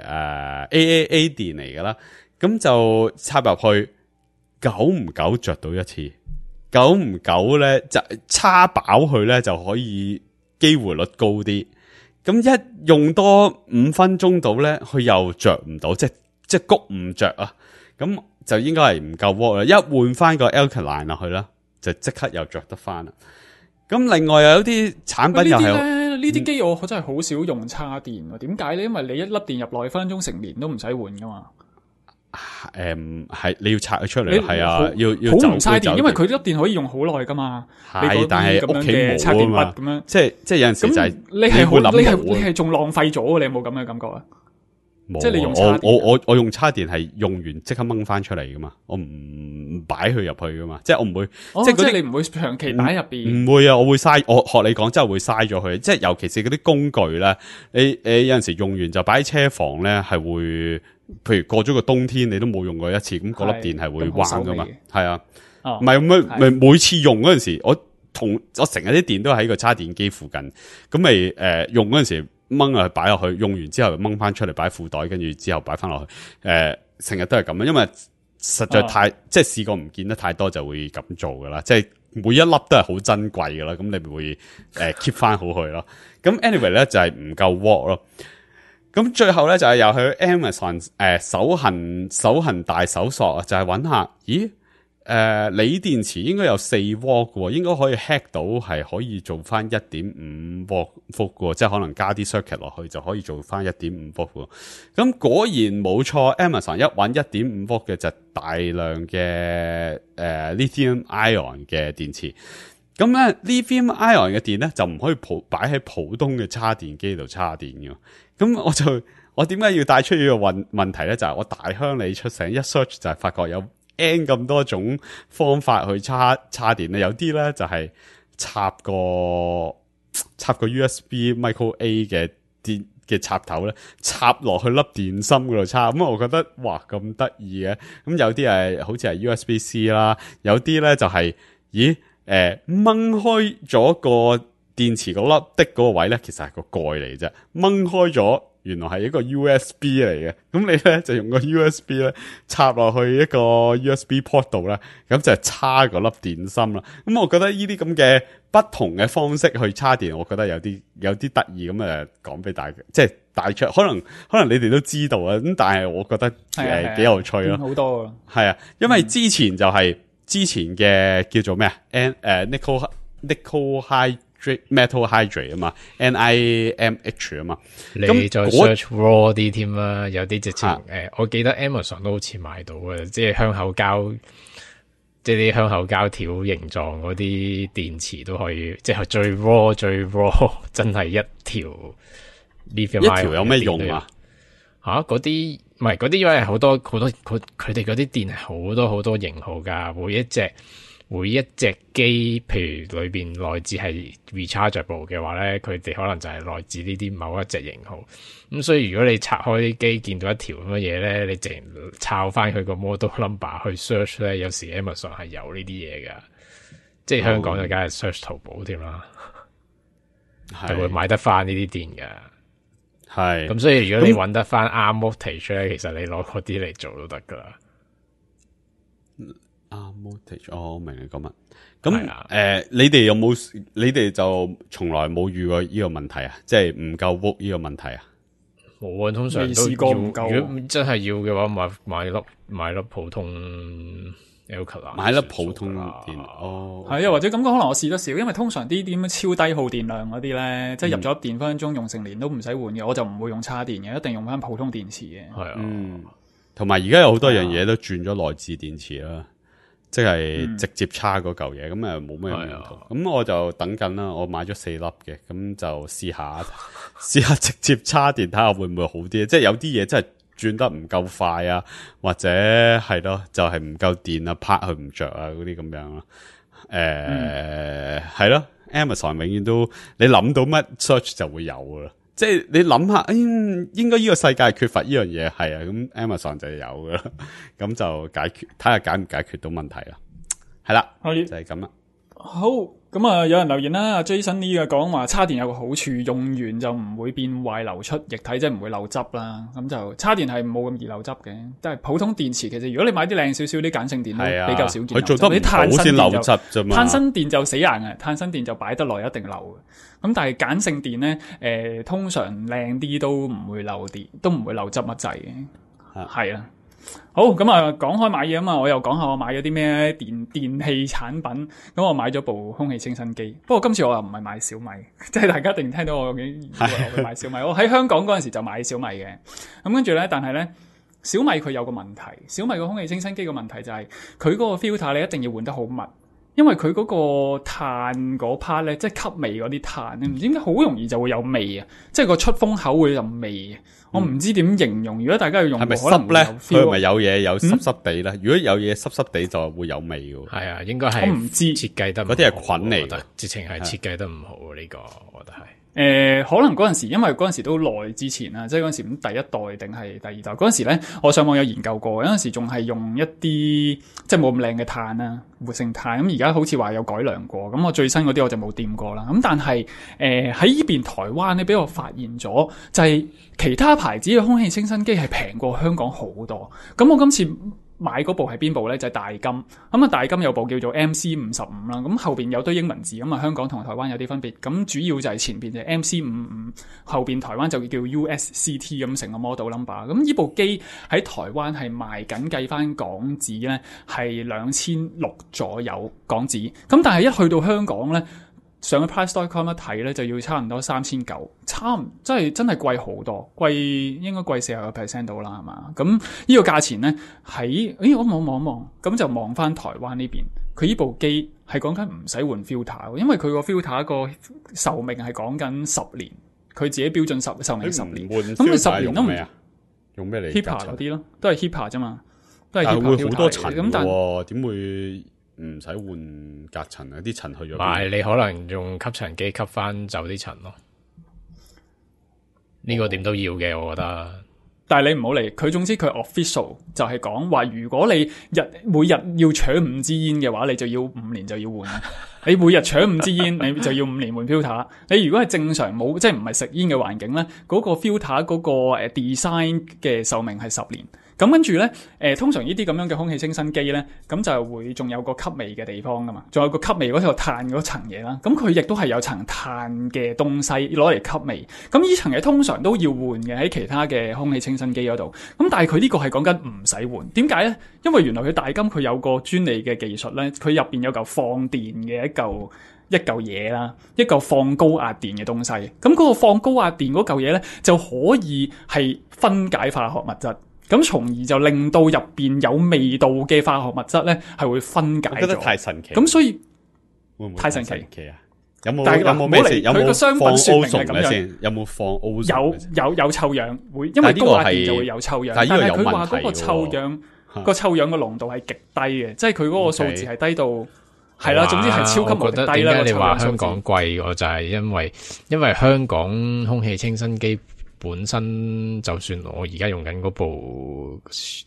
AAA 電嚟噶啦。咁就插入去，久唔久着到一次？久唔久咧就叉飽佢咧就可以機會率高啲。咁一用多5分鐘到咧，佢又着唔到，即係谷唔着啊。咁就應該係唔夠 watt 啦。一換翻個 Alkaline 落去啦，就即刻又着得翻啦。咁另外有啲產品又係呢啲機，我真係好少用叉電喎。點解咧？因為你一粒電入落去，分分鐘成年都唔使換噶嘛。 係你要拆佢出嚟，係啊，要好唔嘥電，因為佢粒電可以用好耐噶嘛。 係，但係屋企冇啊嘛， 咁樣即係有陣時就係你係仲浪費咗，你有冇咁嘅感覺啊？ 冇， 即係你用叉電， 我用叉電係用完即刻掹翻出嚟噶嘛，我唔擺佢入去噶嘛，即係我唔會，即係你唔會長期擺入邊， 唔會啊，我會嘥，我學你講真係會嘥咗佢，即係尤其是嗰啲工具咧，你有陣時用完就擺喺車房咧，係會，譬如過咗個冬天你都冇用過一次，咁嗰粒電係會彎噶嘛，係啊，唔係每次用嗰陣時，我成日啲電都喺個叉電機附近，咁咪用嗰陣時。掹落去擺落去，用完之後掹翻出嚟擺褲袋，跟住之後擺翻落去。成日都係咁樣，因為實在太即係試過唔見得太多，就會咁做噶啦。即係每一粒都係好珍貴噶啦，咁你咪會keep 翻好佢咯。咁 anyway 咧就係唔夠 watt 咯。咁最後咧就係又去 Amazon 手痕大搜索啊，就係揾下，咦？鋰電池應該有4 W 嘅，應該可以 hack 到係可以做翻 1.5 伏嘅，即係可能加啲 circuit 落去就可以做翻 1.5 伏嘅。咁果然冇錯 ，Amazon 一揾 1.5 伏嘅就大量嘅lithium ion 嘅電池。咁咧 lithium ion 嘅電咧就唔可以擺喺普通嘅叉電機度叉電嘅。咁我點解要帶出呢個問題咧？就係我大鄉里出城一 search 就係發覺有N 咁多種方法去叉電咧，有啲咧就係插個 USB Micro A 嘅電嘅插頭咧，插落去粒電芯嗰度叉。咁我覺得哇咁得意嘅。咁有啲係好似係 USB C 啦，有啲咧就係掹開咗個電池嗰粒的嗰個位咧，其實係個蓋嚟啫，掹開咗，原來係一個 USB 嚟嘅。咁你咧就用個 USB 咧插落去一個 USB port 度啦，咁就係叉嗰粒電芯啦。咁我覺得呢啲咁嘅不同嘅方式去叉電，我覺得有啲得意咁講俾大家，即係帶出。可能你哋都知道啊，咁但係我覺得幾有趣咯。好多啊，係啊，因為之前就係之前嘅叫做咩啊？nickel metal hydrate 啊嘛 ，NIMH 啊嘛， 你再 search raw 啲添啦，有啲直情我記得 Amazon 都好似買到嘅，即係香口膠，即係啲香口膠條形狀嗰啲電池都可以，即係最 raw 真係一條 lithium ion 一條有咩用啊？ 嗰啲唔係嗰啲，因為好多佢哋嗰啲電係好多型號噶，每一隻機，譬如裏邊內置係 rechargeable 嘅話咧，佢哋可能就係內置呢啲某一隻型號。咁所以如果你拆開啲機，見到一條咁嘅嘢咧，你淨抄翻佢個 model number 去 search 咧，有時 Amazon 係有呢啲嘢噶。即係香港就梗係 search 淘寶添啦，係會買得翻呢啲電噶。係咁，所以如果你揾得翻啱 voltage 咧，其實你攞嗰啲嚟做都得噶啦。 voltage 我明你講乜。咁你哋有冇？你哋就從來冇遇過呢個問題啊？即係唔夠 volt 呢個問題啊？ 冇啊，通常都試過唔夠。如果真係要嘅話，買粒普通 alkaline， 買粒普通電哦。 係啊，或者咁講，可能我試得少，因為通常啲點超低耗電量嗰啲咧，即係入咗電分分鐘用成年都唔使換嘅，我就唔會用叉電嘅，一定用翻普通電池嘅。 係啊， 同埋而家有好多樣嘢都轉咗內置電池啦。即係直接叉嗰嚿嘢，咁冇咩用途。咁我就等緊啦，我買咗4粒嘅，咁就試下直接叉電，睇下會唔會好啲。即係有啲嘢真係轉得唔夠快啊，或者係咯，就係唔夠電啊，拍佢唔着啊，嗰啲咁樣咯。係咯，Amazon 永遠都你諗到乜 search 就會有噶啦。即係你諗下，應該呢個世界缺乏呢樣嘢，係啊，咁 Amazon 就有噶啦，咁就解決，睇下解唔解決到問題啦。係啦，就係咁啦。 好，咁啊，有人留言啦，阿 Jason 呢個講話叉電有個好處，用完就唔會變壞流出液體，即係唔會漏汁啦。咁就叉電係冇咁易漏汁嘅，但係普通電池其實如果你買啲靚少少啲鹼性電都比較少見。佢做得唔好先漏汁啫嘛。 碳砷電就死硬嘅，碳砷電就擺得耐一定漏嘅。咁但係鹼性電咧，通常靚啲都唔會漏電，都唔會漏汁乜滯嘅。係啊。好，咁啊，講開買嘢啊嘛，我又講下我買咗啲咩電器產品。咁我買咗部空氣清新機，不過今次我又唔係買小米，即係大家一定聽到我以為我會買小米。我喺香港嗰陣時就買小米嘅，咁跟住咧，但係咧小米佢有個問題，小米個空氣清新機個問題就係佢嗰個 filter 你一定要換得好密。因為佢嗰個碳嗰 part 咧，即係吸味嗰啲碳，你唔知點解好容易就會有味啊！即係個出風口會有味，我唔知點形容。如果大家要用， 係咪濕咧？佢係咪有嘢有濕濕地咧？如果有嘢濕濕地就會有味嘅。 係啊，應該係。我唔知設計得嗰啲係菌嚟嘅， 直情係設計得唔好呢個，我覺得係。 可能嗰陣時，因為嗰陣時都耐之前啦，即係嗰陣時第一代定係第二代嗰陣時咧，我上網有研究過，嗰陣時仲係用一啲即係冇咁靚嘅碳啦，活性炭。咁而家好似話有改良過，咁我最新嗰啲我就冇掂過啦。咁但係喺呢邊台灣咧，俾我發現咗就係其他牌子嘅空氣清新機係平過香港好多。咁我今次買嗰部係邊部咧？就係大金。咁啊，大金有部叫做 MC55啦。咁後邊有堆英文字，咁啊香港同台灣有啲分別。咁主要就係前邊就係 MC55，後邊台灣就叫 USCT 咁成個 model number。咁呢部機喺台灣係賣緊，計翻港紙咧係2600左右港紙。咁但係一去到香港咧，上去 price.com 一睇咧，就要差唔多3900，真係貴好多，應該貴40% 到啦，係嘛？咁呢個價錢咧我望一望，咁就望翻台灣呢邊，佢呢部機係講緊唔使換 filter，因為佢個 filter 個壽命係講緊10年，佢自己標準壽命10年，咁你10年都唔用咩嚟 ？HEPA 嗰啲咯，都係 HEPA 啫嘛，都係 HEPA 會好多塵咁，但點會？唔使換隔塵啊！啲塵去咗邊？ 唔係，你可能用吸塵機吸翻走啲塵咯。呢個點都要嘅，我覺得。 但係你唔好理佢，總之佢 official 就係講話，如果你每日要搶5支煙嘅話，你就要5年就要換。你每日搶5支煙，你就要5年換 filter。你如果係正常冇即係唔係食煙嘅環境咧，嗰個 filter 嗰個design 嘅壽命係10年。咁跟住咧，通常呢啲咁樣嘅空氣清新機咧，咁就會仲有個吸味嘅地方噶嘛，仲有個吸味嗰條碳嗰層嘢啦。咁佢亦都係有層碳嘅東西攞嚟吸味。咁呢層嘢通常都要換嘅喺其他嘅空氣清新機嗰度。咁但係佢呢個係講緊唔使換。點解咧？因為原來佢大金佢有個專利嘅技術咧，佢入邊有嚿放電嘅一嚿嘢啦，一嚿放高壓電嘅東西。咁嗰個放高壓電嗰嚿嘢咧，就可以係分解化學物質。咁從而就令到入邊有味道嘅化學物質咧，係會分解咗。我覺得太神奇。 咁所以會唔會太神奇啊？有冇咩事？有冇佢個商品說明係咁樣先？有冇放 ozone？ 有臭氧會，因為高壓電就會有臭氧。但係佢話嗰個臭氧嘅濃度係極低嘅，即係佢嗰個數字係低到係啦。總之係超級無敵低啦。 點解你話香港貴？我就係因為香港空氣清新機。本身就算我而家用緊嗰部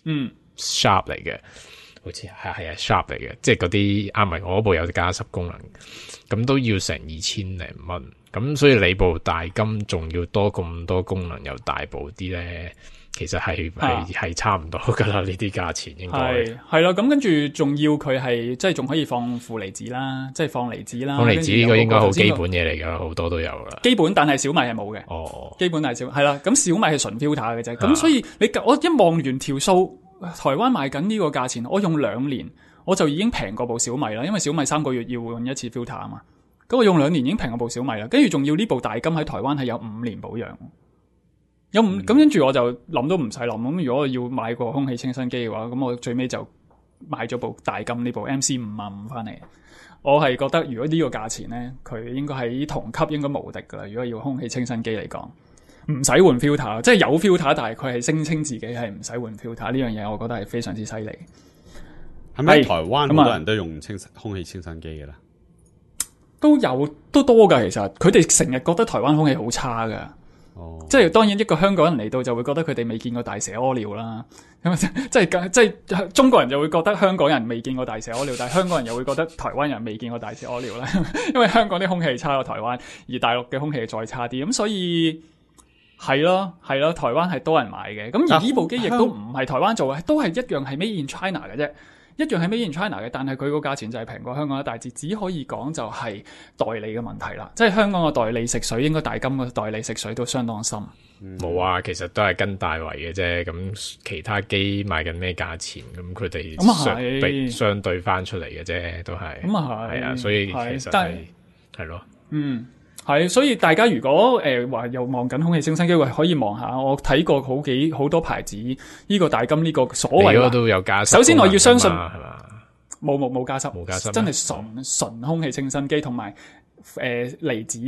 Sharp 嚟嘅，好似係 Sharp 嚟嘅，即係嗰啲我嗰部有加濕功能，咁都要成2000零蚊，咁所以你部大金仲要多咁多功能又大部啲咧，其實係差唔多噶啦，呢啲價錢應該係啦。咁跟住仲要佢係即係仲可以放負離子啦，即係放離子啦。 放離子呢個應該好基本嘢嚟噶，好多都有啦。 基本，但係小米係冇嘅。哦，基本係係啦。咁小米係純 filter 嘅啫。咁所以我一望完條數，台灣賣緊呢個價錢，我用2年我就已經平過部小米啦。因為小米3個月要換一次 filter 啊嘛。咁我用2年已經平過部小米啦。跟住仲要呢部大金喺台灣係有5年保養。咁跟住我就諗都唔使諗。咁如果我要買個空氣清新機嘅話，咁我最尾就買咗部大金呢部 MC55翻嚟。我係覺得如果呢個價錢咧，佢應該喺同級應該無敵噶啦。如果要空氣清新機嚟講，唔使換 filter， 即係有 filter， 但係佢係聲稱自己係唔使換 filter 呢樣嘢，我覺得係非常之犀利。 係咪台灣好多人都用空氣清新機嘅啦？ 都多噶。其實佢哋成日覺得台灣空氣好差噶。即係當然一個香港人嚟到就會覺得佢哋未見過大蛇屙尿啦，咁即係中國人就會覺得香港人未見過大蛇屙尿，但係香港人又會覺得台灣人未見過大蛇屙尿啦，因為香港啲空氣差過台灣，而大陸嘅空氣再差啲，咁所以係咯，台灣係多人買嘅，咁而呢部機亦都唔係台灣做嘅，都係一樣係 Made in China 嘅啫。一樣係 Made in China 嘅，但係佢個價錢就係平過香港一大截，只可以講就係代理嘅問題啦。即係香港嘅代理食水，應該大金嘅代理食水都相當深。 冇啊，其實都係跟大圍嘅啫。咁其他機賣緊咩價錢？咁佢哋相對翻出嚟嘅啫，都係。咁係啊，所以其實係咯。 係，所以大家如果話又望緊空氣清新機，可以望下。我睇過好多牌子，呢個大金呢個所謂都有加濕。 首先我要相信係嘛？ 冇加濕，真係純空氣清新機同埋離子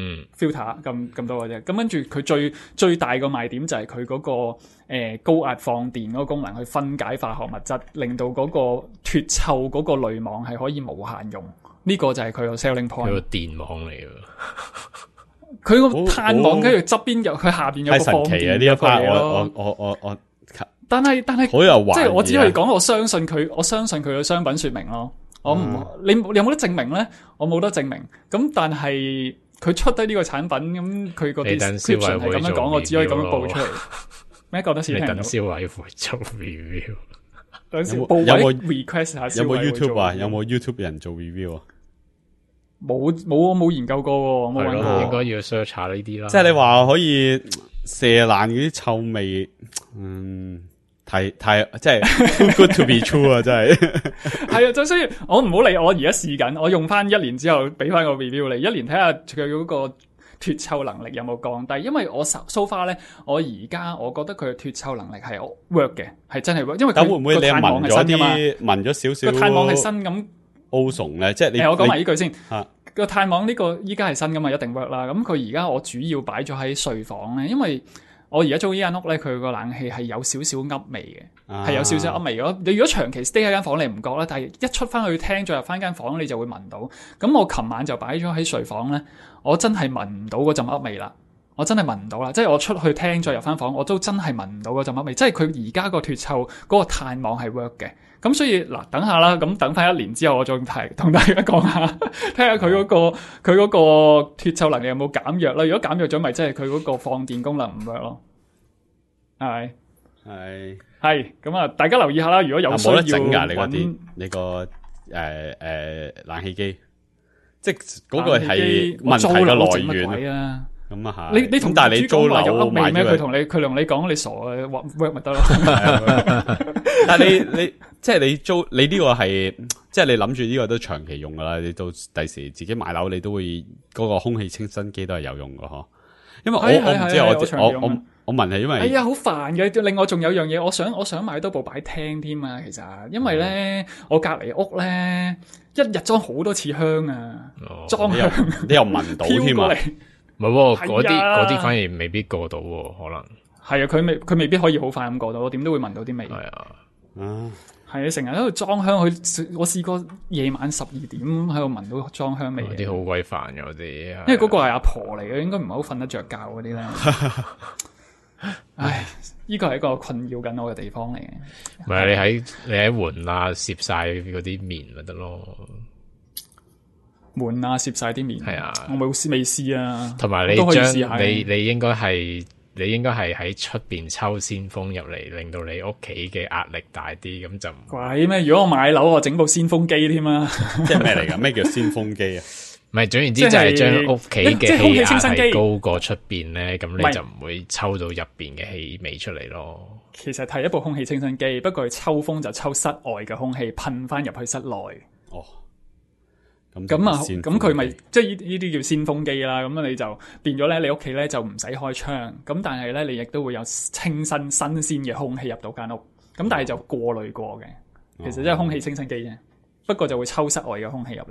filter 咁多嘅啫。咁跟住佢最大個賣點就係佢嗰個高壓放電嗰個功能，去分解化學物質，令到嗰個脫臭嗰個濾網係可以無限用。呢個就係佢個 selling point。 佢個電網嚟㗎， 佢個碳網跟住側邊有，佢下邊有個放電嘅嘢咯。 我但係好有懷疑， 即係我只可以講，我相信佢嘅商品說明咯。我唔，你有冇得證明咧？我冇得證明。咁但係佢出得呢個產品，咁佢個 description 係咁樣講，我只可以咁樣報出嚟。咩覺得先？ 你等消委會做 review。 有冇 request 下？ 有冇 YouTube 啊？有冇 YouTube 人做 review 啊？ 冇，我冇研究過，冇揾過。 應該要 search 下呢啲啦。 即係你話可以射爛嗰啲臭味，太即係 too good to be true 啊！真係係啊，就所以我唔好理，我而家試緊，我用翻1年之後俾翻個 review 你，1年睇下佢嗰個脫臭能力有冇降低。因為我 so far 咧，我而家我覺得佢嘅脫臭能力係 work 嘅，係真係 work。因為佢個碳網係新噶嘛， 聞咗少少個碳網係新咁。 ozone 咧，即係你我講埋呢句先。個碳網呢個依家係新噶嘛，一定 work 啦。咁佢而家我主要擺咗喺睡房咧，因為我而家租呢間屋咧，佢個冷氣係有少少噏味嘅，係有少少噏味。你如果長期 stay 喺間房，你唔覺啦，但係一出翻去廳，再入翻間房，你就會聞到。咁我琴晚就擺咗喺睡房咧，我真係聞唔到嗰陣噏味啦。 我真係聞唔到啦。即係我出去聽再入翻房，我都真係聞唔到嗰陣乜味。即係佢而家個脫臭嗰個碳網係 work 嘅。咁所以嗱，等下啦，咁等翻1年之後，我再同大家講下，睇下佢嗰個脫臭能力有冇減弱啦。如果減弱咗，咪即係佢嗰個放電功能唔 work 咯。係咁啊！大家留意下啦。如果有需要冇得整㗎，你個冷氣機，即係嗰個係問題嘅來源啊！ 咁啊係你同但係你租樓有味咩？佢同你講你傻嘅 work 咪得咯。 但係你即係你租你呢個係即係你諗住呢個都長期用噶啦。你到第時自己買樓，你都會嗰個空氣清新機都係有用噶嗬。因為我唔知我問係因為好煩嘅。另外仲有樣嘢，我想買多部擺廳添啊。其實因為咧，我隔籬屋咧一日裝好多次香啊，裝香你又聞到添啊。 唔係嗰啲反而未必過到喎，可能係啊，佢未必可以好快咁過到，我點都會聞到啲味。 係啊， 係啊，成日喺度裝香，我試過夜晚12點喺度聞到裝香味。 嗰啲好鬼煩嘅嗰啲， 因為嗰個係阿婆嚟嘅，應該唔係好瞓得着覺嗰啲咧。唉，呢個係一個困擾緊我嘅地方嚟嘅。 唔係你喺門啊攝晒嗰啲棉咪得咯。 門啊，攝晒啲面， 係啊， 我未試啊。 同埋你將你應該係喺出邊抽鮮風入嚟，令到你屋企嘅壓力大啲，咁就鬼咩？如果我買樓，我整部鮮風機添啊！ 即係咩嚟㗎？咩叫鮮風機啊？ 唔係，總言之就係將屋企嘅氣壓係高過出邊咧，咁你就唔會抽到入邊嘅氣味出嚟咯。 其實係一部空氣清新機，不過佢抽風就抽室外嘅空氣，噴翻入去室內。 哦。 咁佢咪即係呢啲叫鮮風機啦。咁你就變咗咧，你屋企咧就唔使開窗，咁但係咧你亦都會有清新鮮嘅空氣入到間屋。咁但係就過濾過嘅，其實即係空氣清新機啫。不過就會抽室外嘅空氣入嚟。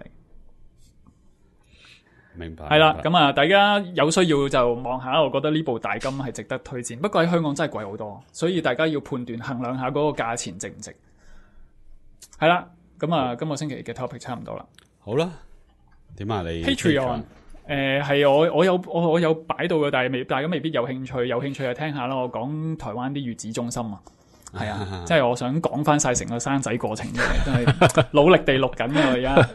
明白。 係啦，咁啊，大家有需要就望下。我覺得呢部大金係值得推薦。不過喺香港真係貴好多，所以大家要判斷衡量下嗰個價錢值唔值。係啦，咁啊，今個星期嘅 topic 差唔多啦。 好啦，點啊你 Patreon 係我有擺到嘅，但係大家未必有興趣。有興趣就聽下啦。我講台灣啲月子中心啊，係啊，即係我想講翻晒成個生仔過程嘅，真係努力地錄緊嘅而家。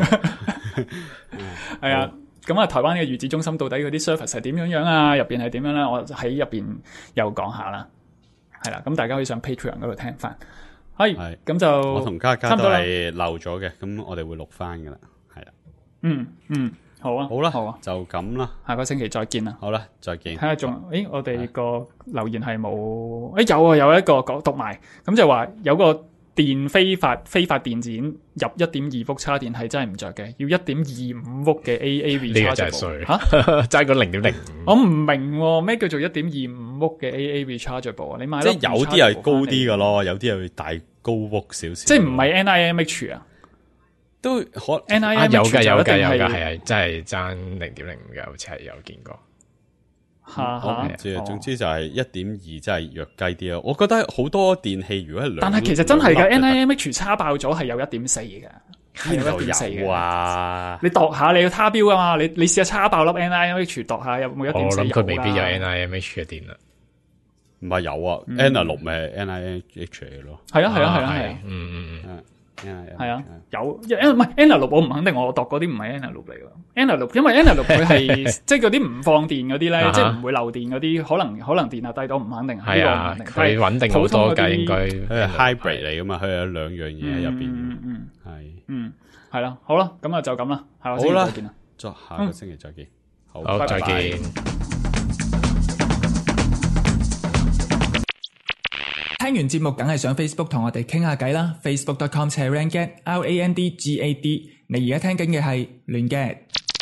係啊，咁啊，台灣嘅月子中心到底嗰啲 service 係點樣啊？入邊係點樣咧？我喺入邊又講下啦。係啦，咁大家可以上 Patreon 嗰度聽翻。係，咁就我同嘉嘉都係漏咗嘅，咁我哋會錄翻噶啦，係啦。 好啊， 好啊，就咁啦， 下個星期再見啦。 好啦，再見。 睇下仲，我哋個留言係冇，有一個讀埋，咁就話有個電非法電剪入 1.2 伏叉電係真係唔着嘅，要 1.25 伏嘅 AA rechargeable。呢個就係衰吓， 齋個0.05。 我唔明咩叫做 1.25 伏嘅 AA rechargeable 啊？你買即係有啲係高啲嘅咯，有啲係大高伏少少。 即係唔係 NIMH 啊？都可 NIMH 有㗎，係啊，真係爭 0.05 嘅，好似係有見過。 我唔知啊，總之就係 1.2 真係弱雞啲咯。我覺得好多電器如果係但係其實真係㗎 NIMH 叉爆咗係有 1.4 嘅，係有 1.4 嘅。 哇！ 你度下你要他標啊嘛？你試下叉爆粒 NIMH 度下有冇 1.4？ 我諗佢未必有 NIMH 嘅電啦。 唔係有啊，N6咪 NIMH 嚟咯。 係啊，係啊，有唔係 N6 我唔肯定，我度嗰啲唔係 N6 嚟㗎。N6 因為 N6 佢係即係嗰啲唔放電嗰啲咧，即係唔會漏電嗰啲，可能電壓低到唔肯定。 係啊，佢穩定好多㗎，應該係 hybrid 嚟㗎嘛，佢有兩樣嘢喺入邊。 係啦，好啦，咁啊就咁啦，下個星期再見啦， 下個星期再見， 好，再見。 聽完節目梗係上 Facebook 同我哋傾下偈啦 ，facebook.com/randgad，RANDGAD。你而家聽緊嘅係亂 gad。